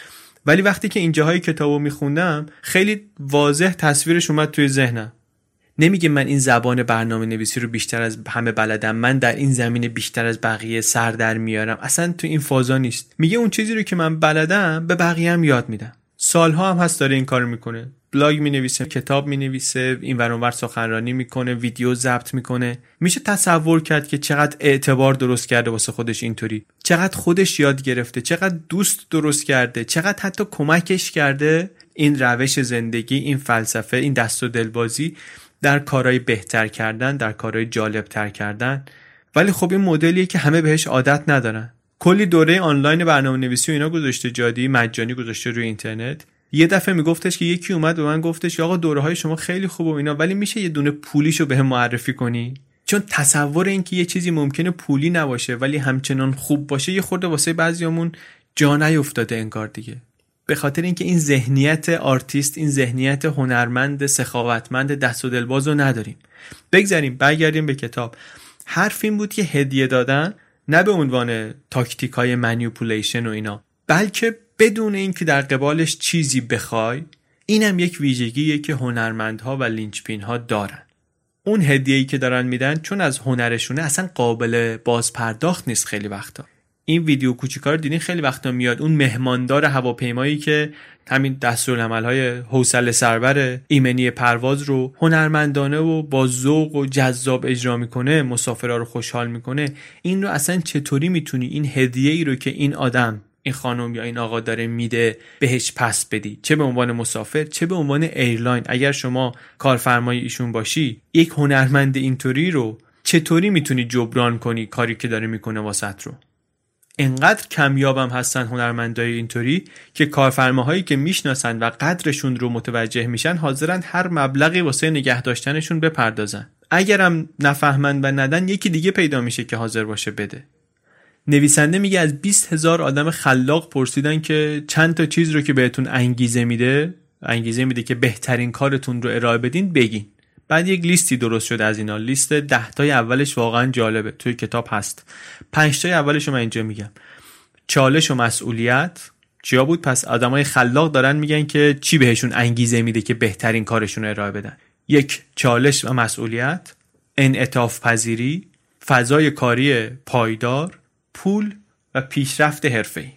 ولی وقتی که اینجاهای کتابو میخوندم خیلی واضح تصویرش اومد توی ذهنم. نمیگه من این زبان برنامه نویسی رو بیشتر از همه بلدم، من در این زمینه بیشتر از بقیه سر در میارم، اصلا تو این فازا نیست. میگه اون چیزی رو که من بلدم به بقیه هم یاد میدم. سالها هم هست داره این کارو میکنه، بلاگ مینویسه، کتاب مینویسه، این ور اون ور سخنرانی میکنه، ویدیو ضبط میکنه. میشه تصور کرد که چقدر اعتبار درست کرده واسه خودش اینطوری، چقدر خودش یاد گرفته، چقدر دوست درست کرده، چقدر حتی کمکش کرده این روش زندگی، این فلسفه، این دست و دلبازی در کارهای بهتر کردن، در کارهای جالب تر کردن. ولی خب این مدلیه که همه بهش عادت ندارن. کلی دوره آنلاین برنامه‌نویسی و اینا گذاشته جادی، مجانی گذاشته روی اینترنت. یه دفعه میگفتش که یکی اومد به من گفتش آقا دوره‌های شما خیلی خوبه و اینا، ولی میشه یه دونه پولیشو بهم معرفی کنی؟ چون تصور این که یه چیزی ممکنه پولی نباشه ولی همچنان خوب باشه یه خورده واسه بعضیامون جا نیافتاده انگار دیگه. به خاطر اینکه این ذهنیت آرتیست، این ذهنیت هنرمند سخاوتمند دست و دلبازو نداریم. بگذاریم برگردیم به کتاب. حرف این بود که هدیه دادن نه به عنوان تاکتیکای مانیپولیشن و اینا، بلکه بدون اینکه در قبالش چیزی بخوای. اینم یک ویژگیه که هنرمندها و لینچپین‌ها دارن. اون هدیه‌ای که دارن میدن چون از هنرشونه اصلا قابل بازپرداخت نیست. خیلی وقتا این ویدیو کوچیکا رو دیدین، خیلی وقتا میاد اون مهماندار هواپیمایی که همین دستورالعمل‌های حوصله سربر ایمنی پرواز رو هنرمندانه و با ذوق و جذاب اجرا میکنه، مسافرها رو خوشحال میکنه. این رو اصلا چطوری میتونی این هدیه‌ای رو که این آدم، این خانم یا این آقا داره میده بهش پس بدی، چه به عنوان مسافر چه به عنوان ایرلاین؟ اگر شما کارفرمای ایشون باشی، یک هنرمند اینطوری رو چطوری میتونی جبران کنی کاری که داره میکنه واسط رو؟ انقدر کمیابم هستن هنرمندای اینطوری که کارفرماهایی که میشناسن و قدرشون رو متوجه میشن حاضرن هر مبلغی واسه نگه داشتنشون بپردازن. اگرم نفهمن و ندن یکی دیگه پیدا میشه که حاضر باشه بده. نویسنده میگه از بیست هزار آدم خلاق پرسیدن که چند تا چیز رو که بهتون انگیزه میده انگیزه میده که بهترین کارتون رو ارائه بدین بگین. بعد یک لیستی درست شده از اینا. لیست ده تای اولش واقعا جالبه، توی کتاب هست. پنج تای اولش رو من اینجا میگم. چالش و مسئولیت چیا بود؟ پس آدمای خلاق دارن میگن که چی بهشون انگیزه میده که بهترین کارشون رو ارائه بدن. یک، چالش و مسئولیت، انعطاف پذیری، فضای کاری پایدار، پول و پیشرفت حرفه‌ای.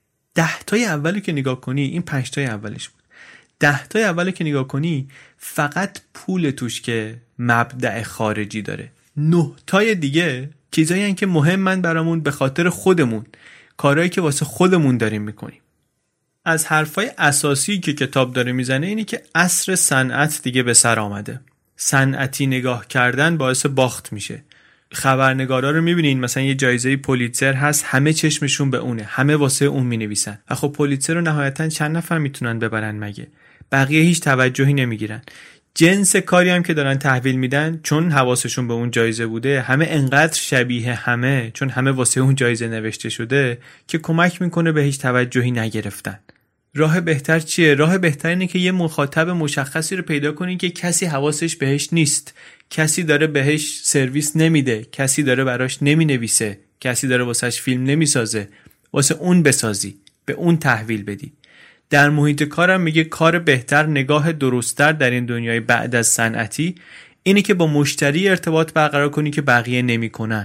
ده تای اولی که نگاه کنی، این پنج تای اولش بود. ده تای اولی که نگاه کنی فقط پول توش که مبدأ خارجی داره. نه تای دیگه چیزایی هستن که مهمن برامون به خاطر خودمون، کارهایی که واسه خودمون داریم میکنیم. از حرفای اساسی که کتاب داره میزنه اینی که عصر صنعت دیگه به سر آمده. صنعتی نگاه کردن باعث باخت میشه. خبرنگارا رو میبینین مثلا یه جایزه پولیتزر هست، همه چشمشون به اونه، همه واسه اون مینویسن. خب پولیتزر رو نهایتا چند نفر میتونن ببرن مگه؟ بقیه هیچ توجهی نمیگیرن. جنس کاری هم که دارن تحویل میدن چون حواسشون به اون جایزه بوده، همه انقدر شبیه همه چون همه واسه اون جایزه نوشته شده که کمک میکنه به هیچ توجهی نگرفتن. راه بهتر چیه؟ راه بهتر اینه که یه مخاطب مشخصی رو پیدا کنین که کسی حواسش بهش نیست، کسی داره بهش سرویس نمیده، کسی داره براش نمینویسه، کسی داره واسهش فیلم نمیسازه، واسه اون بسازی، به اون تحویل بدی. در محیط کارم میگه کار بهتر، نگاه درست‌تر در این دنیای بعد از صنعتی اینه که با مشتری ارتباط برقرار کنی که بقیه نمیکنن.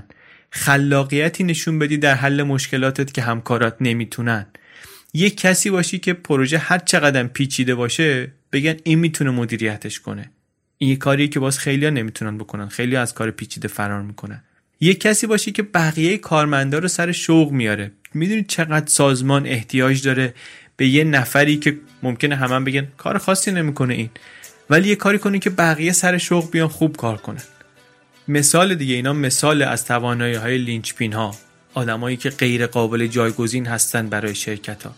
خلاقیتی نشون بدی در حل مشکلاتت که همکارات نمیتونن. یک کسی باشی که پروژه هر چقدر پیچیده باشه بگن این میتونه مدیریتش کنه. این یه کاریه که باز خیلی‌ها نمیتونن بکنن، خیلی‌ها از کار پیچیده فرار میکنن. یک کسی باشی که بقیه کارمندا رو سر شوق میاره. میدونید چقدر سازمان احتیاج داره به یه نفری که ممکنه همه هم بگن کار خاصی نمیکنه این، ولی یه کاری کنه که بقیه سر شوق بیان خوب کار کنن. مثال دیگه اینا مثال از توانایی‌های لینچپین ها، آدمایی که غیر قابل جایگزین هستن برای شرکت ها.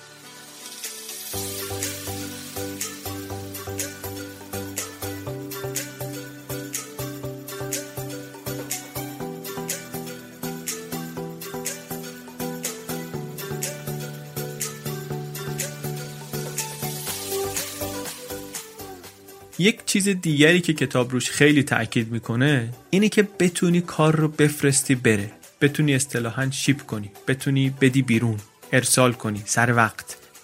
یک چیز دیگری که کتاب روش خیلی تأکید میکنه اینه که بتونی کار رو بفرستی بره، بتونی اصطلاحاً شیپ کنی، بتونی بدی بیرون، ارسال کنی سر وقت،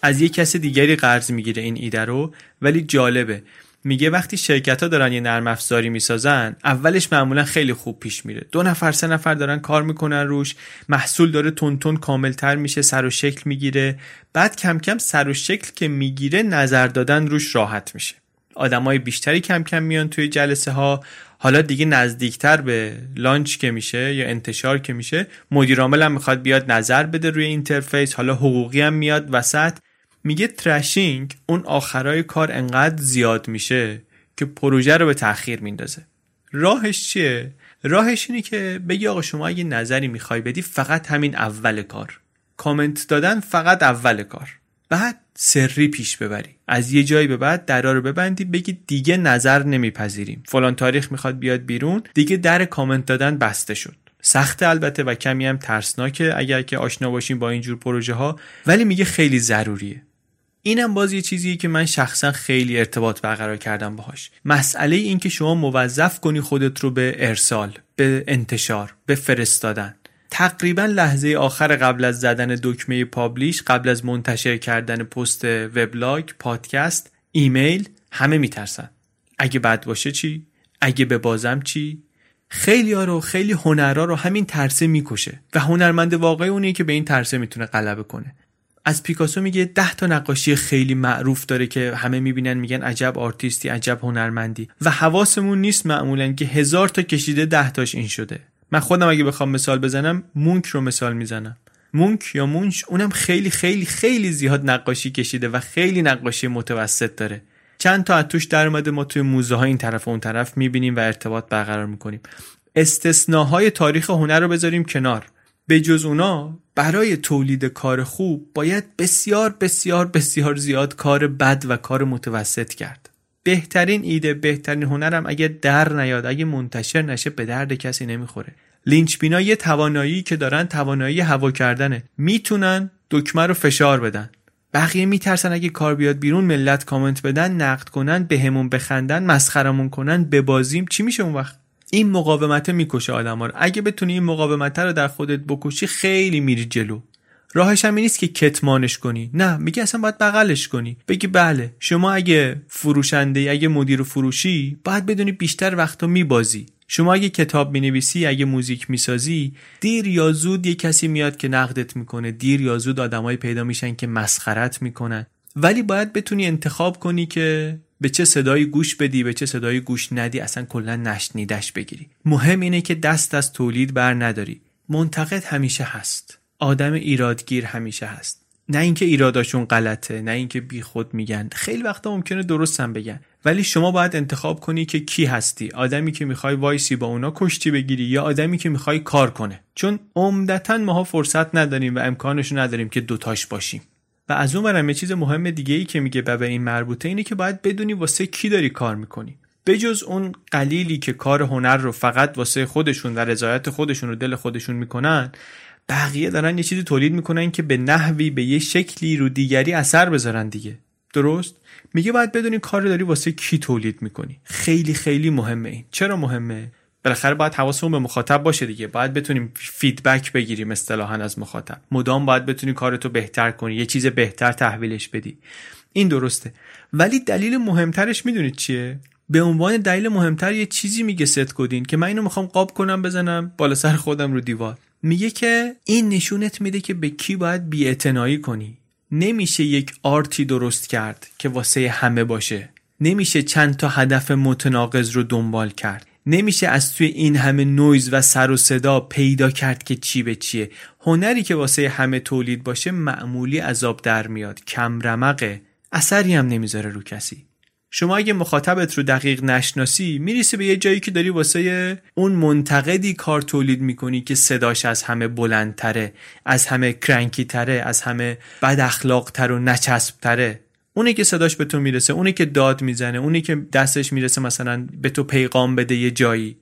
از یک کس دیگری قرض میگیره این ایده رو، ولی جالبه. میگه وقتی شرکت‌ها دارن یه نرم افزاری میسازن، اولش معمولا خیلی خوب پیش میره. دو نفر سه نفر دارن کار میکنن روش، محصول داره تون تون کاملتر میشه، سر و شکل میگیره. بعد کم کم سر و شکل که میگیره، نظر دادن روش راحت میشه. آدمای بیشتری کم کم میان توی جلسه ها. حالا دیگه نزدیکتر به لانچ که میشه یا انتشار که میشه، مدیر عامل هم میخواد بیاد نظر بده روی اینترفیس، حالا حقوقی هم میاد وسط. میگه ترشینگ اون آخرای کار انقدر زیاد میشه که پروژه رو به تأخیر میندازه. راهش چیه؟ راهش اینه که بگی آقا شما اگه نظری میخوای بدی فقط همین اول کار، کامنت دادن فقط اول کار، بعد سری پیش ببری. از یه جایی به بعد درا رو ببندی، بگی دیگه نظر نمیپذیریم، فلان تاریخ میخواد بیاد بیرون، دیگه در کامنت دادن بسته شد. سخته البته و کمی هم ترسناکه اگر که آشنا باشیم با اینجور پروژه ها، ولی میگه خیلی ضروریه. اینم باز یه چیزیه که من شخصا خیلی ارتباط برقرار کردم باهاش. مسئله این که شما موظف کنی خودت رو به ارسال، به انتشار، به فرستادن. تقریبا لحظه آخر قبل از زدن دکمه پابلیش، قبل از منتشر کردن پست وبلاگ، پادکست، ایمیل، همه میترسن. اگه بد باشه چی؟ اگه ببازم چی؟ خیلی ها رو، خیلی هنرها رو همین ترسه میکشه و هنرمند واقعی اونیه که به این ترسه میتونه غلبه کنه. از پیکاسو میگه ده تا نقاشی خیلی معروف داره که همه میبینن میگن عجب آرتیستی، عجب هنرمندی، و حواسمون نیست معمولا که هزار تا کشیده ده تاش این شده. من خودم اگه بخوام مثال بزنم، مونک رو مثال میزنم. مونک یا مونچ، اونم خیلی خیلی خیلی زیاد نقاشی کشیده و خیلی نقاشی متوسط داره. چند تا از توش در اومده، ما توی موزه ها این طرف و اون طرف میبینیم و ارتباط برقرار میکنیم. استثناهای تاریخ هنر رو بذاریم کنار. به جز اونا، برای تولید کار خوب باید بسیار بسیار بسیار زیاد کار بد و کار متوسط کرد. بهترین ایده، بهترین هنرم اگه در نیاد، اگه منتشر نشه، به درد کسی نمیخوره. لینچ بینا یه توانایی که دارن، توانایی هوا کردنه. میتونن دکمه رو فشار بدن. بقیه میترسن اگه کار بیاد بیرون ملت کامنت بدن، نقد کنن، بهمون بخندن، مسخرمون کنن، ببازیم. چی میشه اون وقت؟ این مقاومت میکشه آدما رو. اگه بتونی این مقاومت رو در خودت بکشی، خیلی میری جلو. راهش هم این نیست که کتمانش کنی، نه، میگه اصلا باید بغلش کنی. بگی بله، شما اگه فروشنده، اگه مدیر فروشی، باید بدونی بیشتر وقتا میبازی. شما اگه کتاب مینویسی، اگه موزیک میسازی، دیر یا زود یه کسی میاد که نقدت میکنه، دیر یا زود آدمای پیدا میشن که مسخرت میکنن. ولی باید بتونی انتخاب کنی که به چه صدایی گوش بدی، به چه صدایی گوش ندی، اصلا کلا نشنیدش بگیری. مهم اینه که دست از تولید بر نداری. منتقد همیشه هست، آدم ایرادگیر همیشه هست. نه اینکه ایراداشون غلطه، نه اینکه بی خود میگن، خیلی وقتا ممکنه درست هم بگن، ولی شما باید انتخاب کنی که کی هستی. آدمی که میخوای وایسی با اونا کشتی بگیری، یا آدمی که میخوای کار کنه. چون عمدتاً ماها فرصت نداریم و امکانشو نداریم که دوتاش باشیم. و از اون برم یه چیز مهم دیگه ای که میگه به این مربوطه اینه که باید بدونی واسه کی داری کار میکنی. بجز اون قلیلی که کار هنر رو فقط واسه خودشون و رضایت خودشون و دل خودشون میکنن، بقیه دارن یه چیزی تولید میکنن که به نحوی، به یه شکلی رو دیگری اثر بذارن دیگه. درست؟ میگه باید بدونی کار رو داری واسه کی تولید میکنی. خیلی خیلی مهمه این. چرا مهمه؟ بالاخره باید حواسمون به مخاطب باشه دیگه. باید بتونیم فیدبک بگیریم اصطلاحاً از مخاطب. مدام باید بتونی کارتو بهتر کنی، یه چیز بهتر تحویلش بدی. این درسته. ولی دلیل مهمترش میدونید چیه؟ به عنوان دلیل مهمتر یه چیزی میگه ست کدین که من اینو میخوام قاب کنم بزنم بالا سر خودم رو دیوار. میگه که این نشونت میده که به کی باید بی‌اعتنایی کنی. نمیشه یک آرتی درست کرد که واسه همه باشه. نمیشه چند تا هدف متناقض رو دنبال کرد. نمیشه از توی این همه نویز و سر و صدا پیدا کرد که چی به چیه. هنری که واسه همه تولید باشه معمولی عذاب در میاد، کم رمقه، اثری هم نمیذاره رو کسی. شما اگه مخاطبت رو دقیق نشناسی، میرسی به یه جایی که داری واسه اون منتقدی کار تولید میکنی که صداش از همه بلندتره، از همه کرنکی تره، از همه بد اخلاق تر و نچسب تره. اونی که صداش به تو میرسه، اونی که داد میزنه، اونی که دستش میرسه مثلا به تو پیغام بده یه جایی،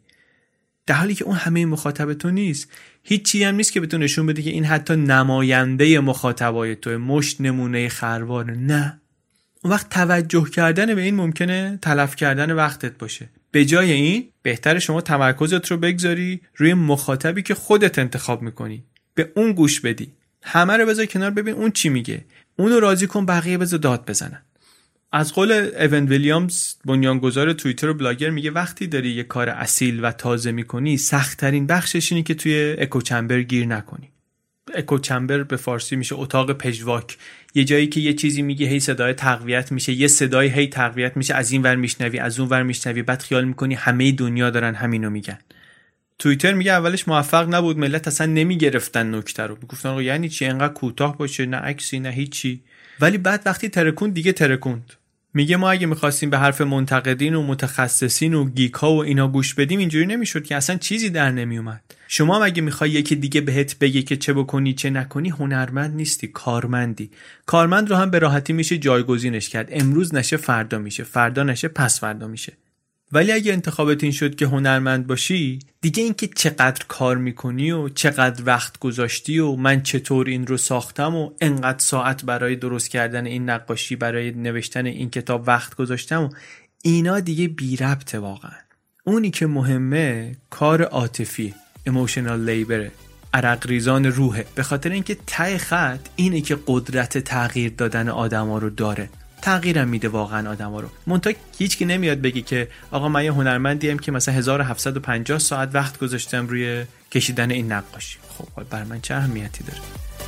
در حالی که اون همه مخاطب تو نیست. هیچی هم نیست که بهتون نشون بده که این حتی نماینده مخاطبای تو، مشت نمونه خروار. نه، اون وقت توجه کردن به این ممکنه تلف کردن وقتت باشه. به جای این بهتره شما تمرکزت رو بگذاری روی مخاطبی که خودت انتخاب میکنی، به اون گوش بدی، همه رو بذار کنار، ببین اون چی میگه. اونو راضی کن، بقیه بذار داد بزنن. از قول ایون ویلیامز، بنیانگذار توییتر و بلاگر، میگه وقتی داری یه کار اصیل و تازه میکنی، سخت‌ترین بخشش اینه که توی اکو چمبر گیر نکنی. اکو چمبر به فارسی میشه اتاق پژواک، یه جایی که یه چیزی میگه هی صدای تقویت میشه، یه صدای هی تقویت میشه، از این ور میشنوی از اون ور میشنوی، بعد خیال میکنی همه دنیا دارن همینو میگن. توییتر میگه اولش موفق نبود، ملت اصلا نمیگرفتن نکته رو، میگفتن آقا یعنی چی انقدر کوتاه باشه، نه عکسی نه هیچی. ولی بعد وقتی ترکوند دیگه ترکوند. میگه ما اگه میخواستیم به حرف منتقدین و متخصصین و گیک ها و اینا گوش بدیم، اینجوری نمیشد که اصلا چیزی در نمیومد. شما هم اگه میخوای یکی دیگه بهت بگه که چه بکنی چه نکنی، هنرمند نیستی، کارمندی. کارمند رو هم به راحتی میشه جایگزینش کرد، امروز نشه فردا میشه، فردا نشه پس فردا میشه. ولی اگه انتخابت این شد که هنرمند باشی، دیگه این که چقدر کار میکنی و چقدر وقت گذاشتی و من چطور این رو ساختم و انقدر ساعت برای درست کردن این نقاشی، برای نوشتن این کتاب وقت گذاشتم و اینا دیگه بی ربطه واقعا. اونی که مهمه کار عاطفی، emotional labor، عرق ریزان روحه، به خاطر اینکه ته خط اینه که قدرت تغییر دادن آدما رو داره. تغییرم میده واقعا آدما رو. منتها هیچ کی نمیاد بگی که آقا من یه هنرمندیم که مثلا هزار و هفتصد و پنجاه ساعت وقت گذاشتم روی کشیدن این نقاشی. خب برای من چه اهمیتی داره؟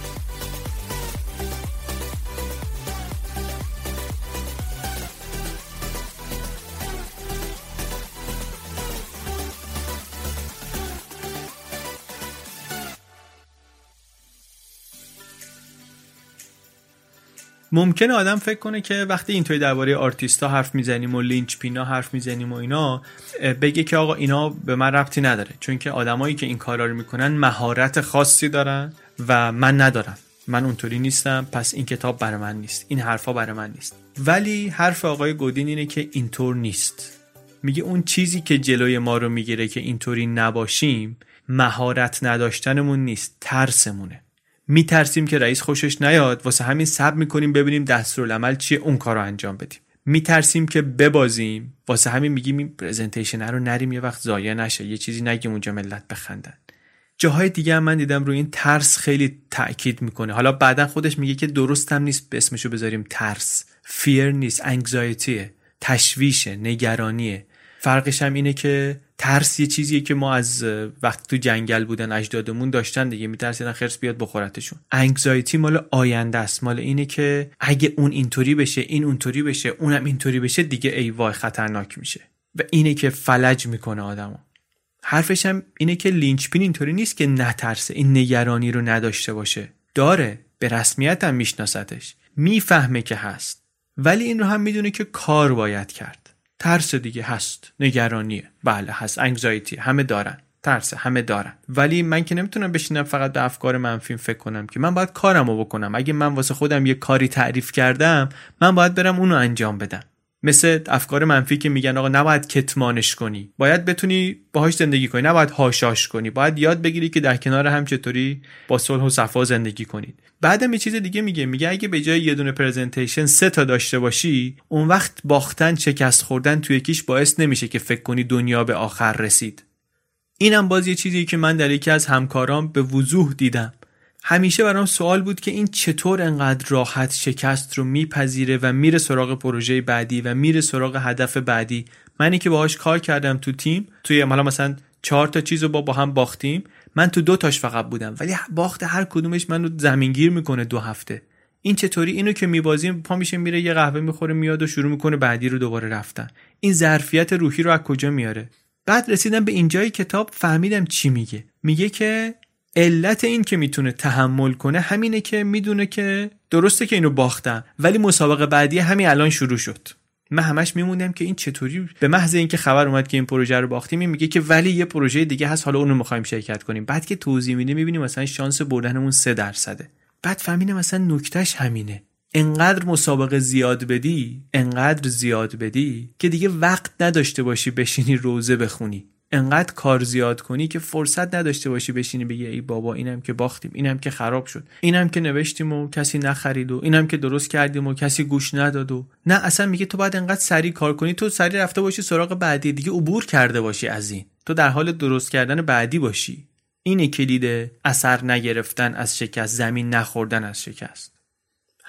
ممکنه آدم فکر کنه که وقتی اینطوری درباره آرتیستا حرف میزنیم و لینچ پینا حرف میزنیم و اینا، بگه که آقا اینا به من ربطی نداره، چون که آدمایی که این کارا رو میکنن مهارت خاصی دارن و من ندارم، من اونطوری نیستم، پس این کتاب برای من نیست، این حرفا برای من نیست. ولی حرف آقای گودین اینه که اینطور نیست. میگه اون چیزی که جلوی ما رو میگیره که اینطوری نباشیم، مهارت نداشتنمون نیست، ترسمونه. میترسیم که رئیس خوشش نیاد، واسه همین صبر میکنیم ببینیم دستورالعمل چیه، اون کارو انجام بدیم. میترسیم که ببازیم، واسه همین میگیم این پرزنتیشن رو نریم یه وقت ضایع نشه، یه چیزی نگیم اونجا ملت بخندن. جاهای دیگه هم من دیدم روی این ترس خیلی تأکید میکنه. حالا بعدن خودش میگه که درستم نیست به اسمشو بذاریم ترس. فیر نیست، انگزایتیه، تشویشه، نگرانیه. فرقش هم اینه که ترس یه چیزیه که ما از وقت تو جنگل بودن اجدادمون داشتن دیگه، میترسیدن خرس بیاد بخورتشون. انگزایتی مال آینده است، مال اینه که اگه اون اینطوری بشه، این اونطوری بشه، اونم اینطوری بشه، دیگه ای وای خطرناک میشه. و اینه که فلج میکنه آدمو. حرفش هم اینه که لینچپین اینطوری نیست که نترسه، این نگرانی رو نداشته باشه. داره، به رسمیت هم میشناستش، میفهمه که هست، ولی این رو هم میدونه که کار باید کرد. ترس دیگه هست، نگرانیه، بله هست، انگزایتی همه دارن، ترس همه دارن. ولی من که نمیتونم بشینم فقط به افکار منفی فکر کنم، که من باید کارمو بکنم. اگه من واسه خودم یه کاری تعریف کردم، من باید برم اونو انجام بدم. مثل افکار منفی که میگن آقا نباید کتمانش کنی، باید بتونی باهاش زندگی کنی، نباید هاشاش کنی، باید یاد بگیری که در کنار هم چطوری با صلح و صفا زندگی کنید. بعدم یه چیز دیگه میگه، میگه اگه به جای یه دونه پرزنتیشن سه تا داشته باشی، اون وقت باختن، شکست خوردن توی یکیش باعث نمیشه که فکر کنی دنیا به آخر رسید. اینم باز یه چیزی که من در یکی از همکارام به وضوح دیدم. همیشه برام سوال بود که این چطور انقدر راحت شکست رو میپذیره و میره سراغ پروژه بعدی و میره سراغ هدف بعدی. منی که باهاش کار کردم تو تیم، توی حالا مثلا چهار تا چیزو با با هم باختیم، من تو دو تاش فقط بودم، ولی باخت هر کدومش منو زمینگیر میکنه دو هفته. این چطوری؟ اینو که میبازیم پا میشه میره یه قهوه میخوره میاد و شروع میکنه بعدی رو دوباره رفتن. این ظرفیت روحی رو از کجا میاره؟ بعد رسیدم به اینجای کتاب فهمیدم چی میگه. میگه که علت این که میتونه تحمل کنه همینه که میدونه که درسته که اینو باختم، ولی مسابقه بعدی همین الان شروع شد. من همش میموندم که این چطوری، به محض اینکه خبر اومد که این پروژه رو باختیم، میگه که ولی یه پروژه دیگه هست، حالا اونو میخوایم شرکت کنیم. بعد که توضیح میده میبینیم مثلا شانس بردنمون سه درصده. بعد فهمیدم مثلا نکتهش همینه، انقدر مسابقه زیاد بدی، انقدر زیاد بدی که دیگه وقت نداشته باشی بشینی روزه بخونی، انقدر کار زیاد کنی که فرصت نداشته باشی بشینی بگی ای بابا اینم که باختیم، اینم که خراب شد، اینم که نوشتیم و کسی نخرید و اینم که درست کردیم و کسی گوش نداد. و نه، اصلا میگه تو باید انقدر سریع کار کنی، تو سریع رفته باشی سراغ بعدی، دیگه عبور کرده باشی از این، تو در حال درست کردن بعدی باشی. اینه کلید اثر نگرفتن از شکست، زمین نخوردن از شکست.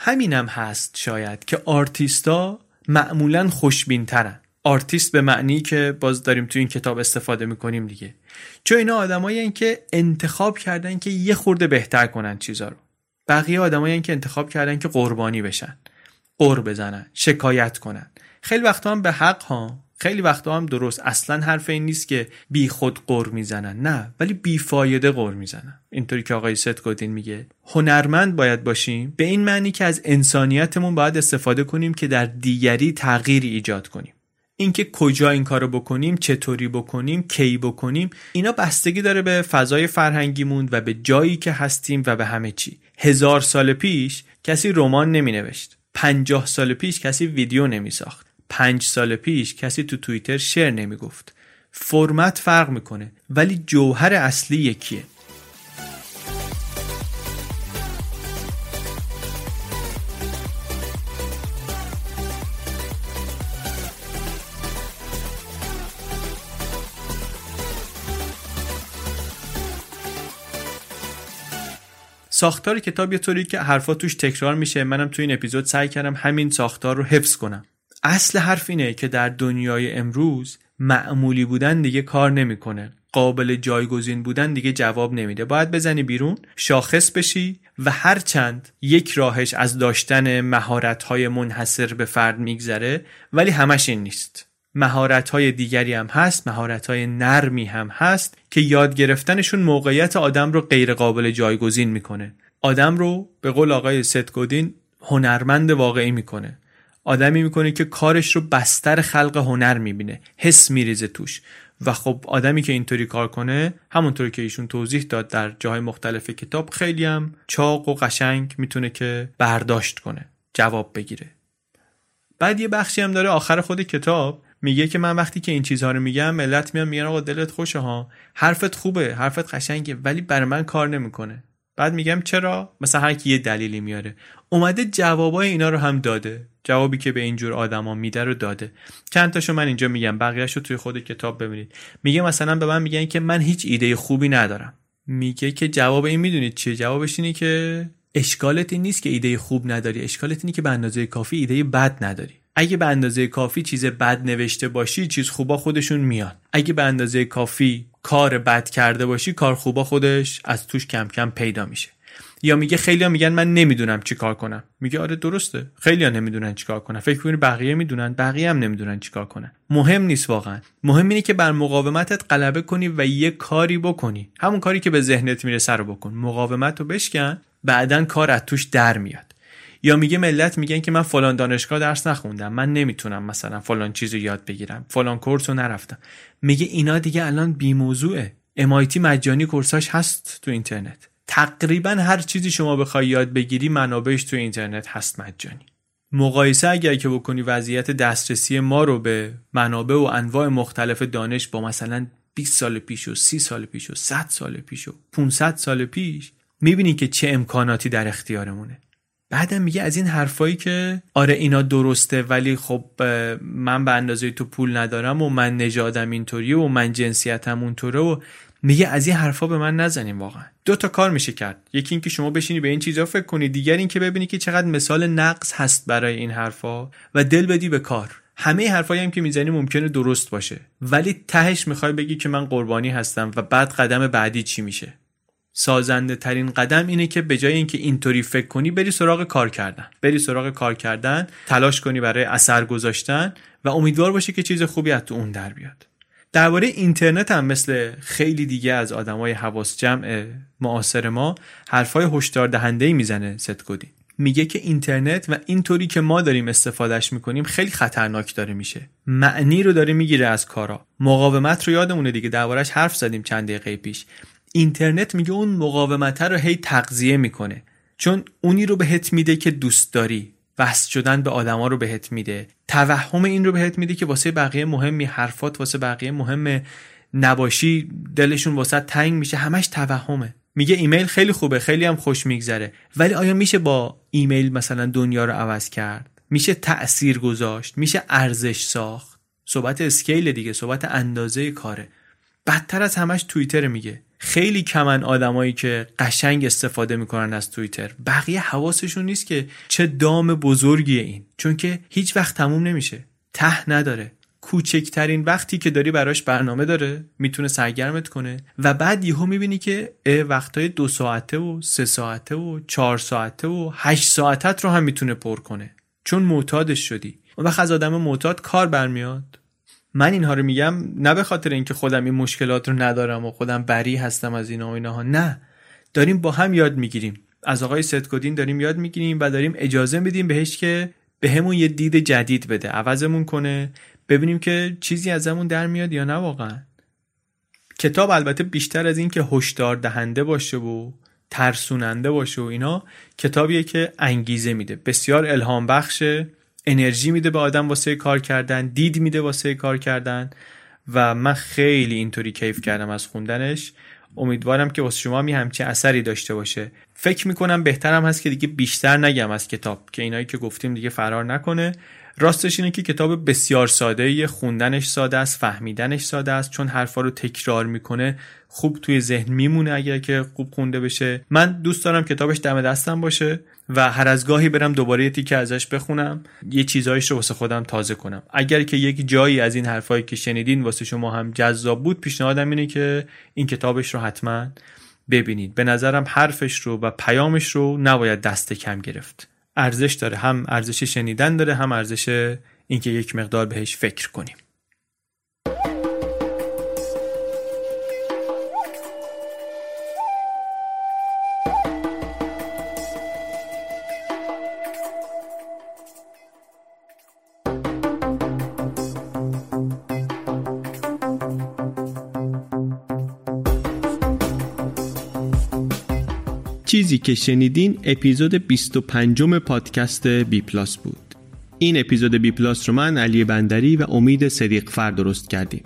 همینم هست شاید که آرتیستا معمولاً خوشبین‌ترن. آرتیست به معنی که باز داریم تو این کتاب استفاده میکنیم دیگه، چون اینا آدمایی هستن که انتخاب کردن که یه خورده بهتر کنن چیزا رو. بقیه آدمایی هستن که انتخاب کردن که قربانی بشن، قر بزنن، شکایت کنن. خیلی وقتا هم به حق ها، خیلی وقتا هم درست. اصلا حرف این نیست که بی خود قر میزنن، نه، ولی بی فایده قر میزنن. اینطوری که آقای ست گودین میگه هنرمند باید باشیم به این معنی که از انسانیتمون باید استفاده کنیم که در دیگری تغییری ایجاد کنیم. اینکه کجا این کارو بکنیم، چطوری بکنیم، کی بکنیم، اینا بستگی داره به فضای فرهنگیمون و به جایی که هستیم و به همه چی. هزار سال پیش کسی رمان نمی نوشت. پنجاه سال پیش کسی ویدیو نمی ساخت. پنج سال پیش کسی تو توییتر شعر نمی گفت. فرمت فرق میکنه ولی جوهر اصلی یکیه. ساختار کتاب یه طوری که حرفا توش تکرار میشه. منم تو این اپیزود سعی کردم همین ساختار رو حفظ کنم. اصل حرف اینه که در دنیای امروز معمولی بودن دیگه کار نمیکنه. قابل جایگزین بودن دیگه جواب نمیده. باید بزنی بیرون، شاخص بشی و هر چند یک راهش از داشتن مهارت‌های منحصر به فرد میگذره، ولی همش این نیست. مهارت‌های دیگری هم هست، مهارت‌های نرمی هم هست که یاد گرفتنشون موقعیت آدم رو غیر قابل جایگزین میکنه. آدم رو به قول آقای ست گودین هنرمند واقعی میکنه. آدمی میکنه که کارش رو بستر خلق هنر میبینه، حس میریزه توش. و خب آدمی که اینطوری کار کنه، همونطوری که ایشون توضیح داد در جاهای مختلف کتاب، خیلی هم چاق و قشنگ میتونه که برداشت کنه، جواب بگیره. بعد یه بخشی هم داره آخر خود کتاب میگه که من وقتی که این چیزها رو میگم ملت میان میگن آقا دلت خوشه ها، حرفت خوبه، حرفت قشنگه، ولی برای من کار نمیکنه. بعد میگم چرا؟ مثلا هر کی یه دلیلی میاره. اومده جوابای اینا رو هم داده. جوابی که به اینجور آدما میده رو داده. چند تاشو من اینجا میگم، بقیه‌شو توی خود کتاب ببینید. میگه مثلا به من میگن که من هیچ ایده خوبی ندارم. میگه که جواب این میدونید چیه؟ جوابش اینه که اشکالت این نیست که ایده خوب نداری، اشکالت اینه که به اندازه کافی ایده بد نداری. اگه به اندازه کافی چیز بد نوشته باشی، چیز خوبا خودشون میاد. اگه به اندازه کافی کار بد کرده باشی، کار خوبا خودش از توش کم کم پیدا میشه. یا میگه خیلی‌ها میگن من نمیدونم چی کار کنم. میگه آره درسته، خیلی‌ها نمیدونن چی کار کنن. فکر کنی بقیه میدونن؟ بقیه هم نمیدونن چی کار کنن. مهم نیست واقعا. مهم اینه که بر مقاومتت غلبه کنی و یه کاری بکنی. همون کاری که به ذهنت میرسه رو بکن. مقاومت رو بشکن، بعدن کار از توش در میاد. یا میگه ملت میگن که من فلان دانشگاه درس نخوندم، من نمیتونم مثلا فلان چیزو یاد بگیرم، فلان کورسو نرفتم. میگه اینا دیگه الان بی موضوعه. ام آی تی مجانی کورساش هست تو اینترنت. تقریبا هر چیزی شما بخوای یاد بگیری منابعش تو اینترنت هست مجانی. مقایسه اگر که بکنی وضعیت دسترسی ما رو به منابع و انواع مختلف دانش با مثلا بیست سال پیش و سی سال پیش و صد سال پیش و پانصد سال پیش، میبینی که چه امکاناتی در اختیارمونه. بعدم میگه از این حرفایی که آره اینا درسته ولی خب من به اندازه تو پول ندارم و من نژادم اینطوریه و من جنسیتم اونطوره و میگه از این حرفا به من نزنیم. واقعا دو تا کار میشه کرد. یکی این که شما بشینی به این چیزا فکر کنی، دیگر این که ببینی که چقدر مثال نقص هست برای این حرفا و دل بدی به کار. همه حرفایی هم که میزنی ممکنه درست باشه ولی تهش میخوای بگی که من قربانی هستم و بعد قدم بعدی چی میشه؟ سازنده ترین قدم اینه که به جای اینکه اینطوری فکر کنی بری سراغ کار کردن. بری سراغ کار کردن، تلاش کنی برای اثر گذاشتن و امیدوار باشی که چیز خوبی از تو اون در بیاد. درباره اینترنت هم مثل خیلی دیگه از آدمای حواس جمع معاصر ما حرفای هشدار دهنده‌ای میزنه ست گودین. میگه که اینترنت و اینطوری که ما داریم استفادهش میکنیم خیلی خطرناک داره میشه. معنی رو داره میگیره از کارا. مقاومت رو یادمونه دیگه، دربارش حرف زدیم چند دقیقه پیش. اینترنت میگه اون مقاومت رو هی تغذیه میکنه، چون اونی رو بهت میده که دوست داری. وصل شدن به آدما رو بهت میده، توهم این رو بهت میده که واسه بقیه مهمی، حرفات واسه بقیه مهمه، نباشی دلشون واسه تنگ میشه. همش توهمه. میگه ایمیل خیلی خوبه، خیلی هم خوش میگذره، ولی آیا میشه با ایمیل مثلا دنیا رو عوض کرد؟ میشه تأثیر گذاشت؟ میشه ارزش ساخت؟ صحبت اسکیل دیگه، صحبت اندازه کاره. بدتر از همش توییتر. میگه خیلی کمن آدمایی که قشنگ استفاده میکنن از توییتر. بقیه حواسشون نیست که چه دام بزرگیه این، چون که هیچ وقت تموم نمیشه، ته نداره. کوچکترین وقتی که داری براش برنامه داره میتونه سرگرمت کنه و بعد یهو میبینی که وقتای دو ساعته و سه ساعته و چهار ساعته و هشت ساعتت رو هم میتونه پر کنه، چون معتادش شدی. اون وقت از آدم معتاد کار برمیاد. من اینها رو میگم نه به خاطر اینکه خودم این مشکلات رو ندارم و خودم بری هستم از اینا و اینها، نه، داریم با هم یاد میگیریم. از آقای ستگودین داریم یاد میگیریم و داریم اجازه میدیم بهش که به همون یه دید جدید بده، عوضمون کنه، ببینیم که چیزی ازمون در میاد یا نه. واقعا کتاب البته بیشتر از این که هشدار دهنده باشه و ترسوننده باشه و اینا، کتابیه که انگیزه میده، بسیار الهام بخشه، انرژی میده به آدم واسه کار کردن، دید میده واسه کار کردن و من خیلی اینطوری کیف کردم از خوندنش. امیدوارم که واسه شما هم همچین اثری داشته باشه. فکر میکنم بهترم هست که دیگه بیشتر نگم از کتاب که اینایی که گفتیم دیگه فرار نکنه. راستش اینه که کتاب بسیار ساده‌ایه، خوندنش ساده است، فهمیدنش ساده است، چون حرفا رو تکرار میکنه خوب توی ذهن میمونه اگر که خوب خونده بشه. من دوست دارم کتابش دم دستم باشه و هر از گاهی برم دوباره یه تیکه ازش بخونم، یه چیزایش رو واسه خودم تازه کنم. اگر که یک جایی از این حرفایی که شنیدین واسه شما هم جذاب بود، پیشنهادم اینه که این کتابش رو حتما ببینید. به نظرم حرفش رو و پیامش رو نباید دست کم گرفت. ارزش داره، هم ارزش شنیدن داره، هم ارزش اینکه یک مقدار بهش فکر کنیم. چیزی که شنیدین اپیزود بیست و پنجم پادکست بی پلاس بود. این اپیزود بی پلاس رو من علی بندری و امید صدیقفر درست کردیم.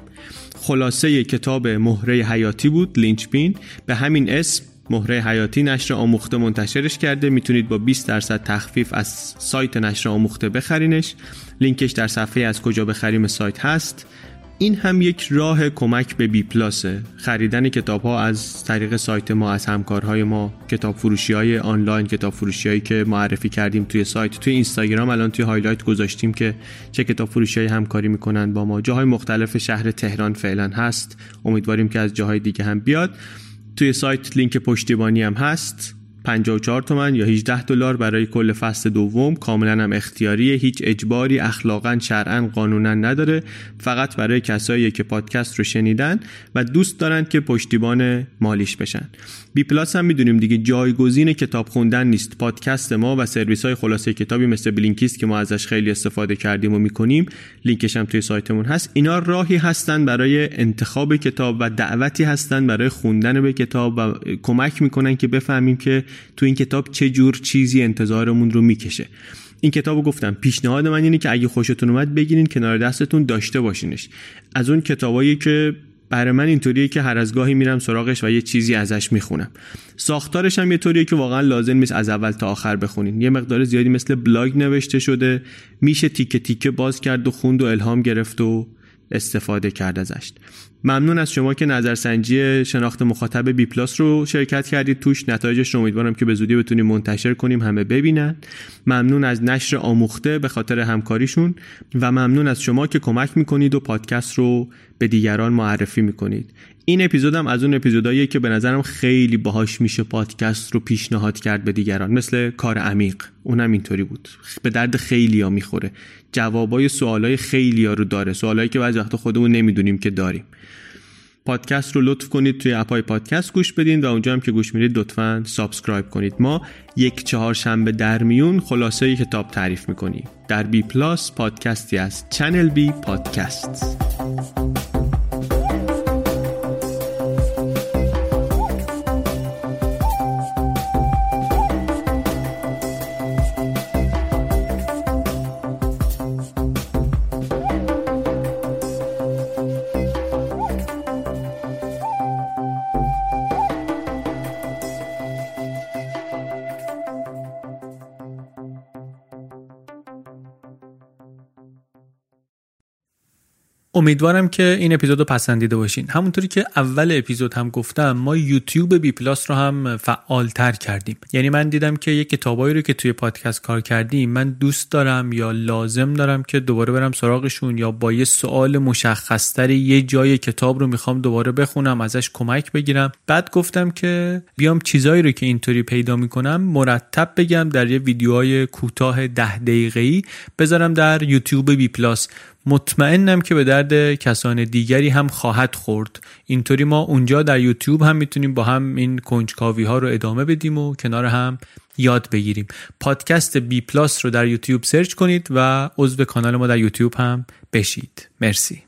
خلاصه کتاب مهره حیاتی بود، لینچپین. به همین اسم مهره حیاتی نشر آموخته منتشرش کرده. میتونید با بیست درصد تخفیف از سایت نشر آموخته بخرینش. لینکش در صفحه از کجا بخریم سایت هست. این هم یک راه کمک به بی پلاسه، خریدن کتاب ها از طریق سایت ما، از همکارهای ما، کتاب فروشی های آنلاین، کتاب فروشی هایی که معرفی کردیم توی سایت. توی اینستاگرام الان توی هایلایت گذاشتیم که چه کتاب فروشی های همکاری میکنن با ما. جاهای مختلف شهر تهران فعلا هست، امیدواریم که از جاهای دیگه هم بیاد. توی سایت لینک پشتیبانی هم هست، پنجاه و چهار تومن یا هجده دلار برای کل فصل دوم، کاملا هم اختیاریه، هیچ اجباری اخلاقا شرعا قانونا نداره، فقط برای کسایی که پادکست رو شنیدن و دوست دارن که پشتیبان مالیش بشن. بی پلاس هم میدونیم دیگه جایگزین کتاب خوندن نیست. پادکست ما و سرویس های خلاصه کتابی مثل بلینکیست که ما ازش خیلی استفاده کردیم و میکنیم، لینکش هم توی سایتمون هست. اینا راهی هستن برای انتخاب کتاب و دعوتی هستن برای خوندن به کتاب و کمک میکنن که بفهمیم که تو این کتاب چه جور چیزی انتظارمون رو میکشه. این کتابو گفتم پیشنهاد من اینه که اگه خوشتون اومد بگیرین کنار دستتون داشته باشینش. از اون کتابایی که برای من اینطوریه که هر از گاهی میرم سراغش و یه چیزی ازش میخونم. ساختارش هم یه طوریه که واقعا لازم نیست از اول تا آخر بخونین. یه مقدار زیادی مثل بلاگ نوشته شده، میشه تیکه تیکه باز کرد و خوند و الهام گرفت و استفاده کرد ازش. ممنون از شما که نظرسنجی شناخت مخاطب بی پلاس رو شرکت کردید توش. نتایجش رو امیدوارم که به زودی بتونیم منتشر کنیم، همه ببینن. ممنون از نشر آموخته به خاطر همکاریشون و ممنون از شما که کمک میکنید و پادکست رو به دیگران معرفی میکنید. این اپیزودم از اون اپیزوداییه که به نظرم خیلی باهاش میشه پادکست رو پیشنهاد کرد به دیگران، مثل کار عمیق. اونم اینطوری بود، به درد خیلیا میخوره، جوابای سوالای خیلیا رو داره، سوالایی که بعضی وقتا خودمون نمیدونیم که داریم. پادکست رو لطف کنید توی اپای پادکست گوش بدین و اونجا هم که گوش میدید لطفاً سابسکرایب کنید. ما یک چهارشنبه در میون خلاصه کتاب تعریف میکنیم در بی پلاس، پادکستی از چنل بی پادکست. امیدوارم که این اپیزود رو پسندیده باشین. همونطوری که اول اپیزود هم گفتم، ما یوتیوب بی پلاس رو هم فعال‌تر کردیم. یعنی من دیدم که یک کتابایی رو که توی پادکست کار کردیم من دوست دارم یا لازم دارم که دوباره برم سراغشون، یا با یه سوال مشخص‌تر یه جای کتاب رو میخوام دوباره بخونم، ازش کمک بگیرم. بعد گفتم که بیام چیزایی رو که اینطوری پیدا میکنم مرتب بگم در یه ویدیوهای کوتاه ده دقیقه‌ای بذارم در یوتیوب بی پلاس. مطمئنم که به درد کسان دیگری هم خواهد خورد. اینطوری ما اونجا در یوتیوب هم میتونیم با هم این کنجکاوی ها رو ادامه بدیم و کنار هم یاد بگیریم. پادکست بی پلاس رو در یوتیوب سرچ کنید و عضو کانال ما در یوتیوب هم بشید. مرسی.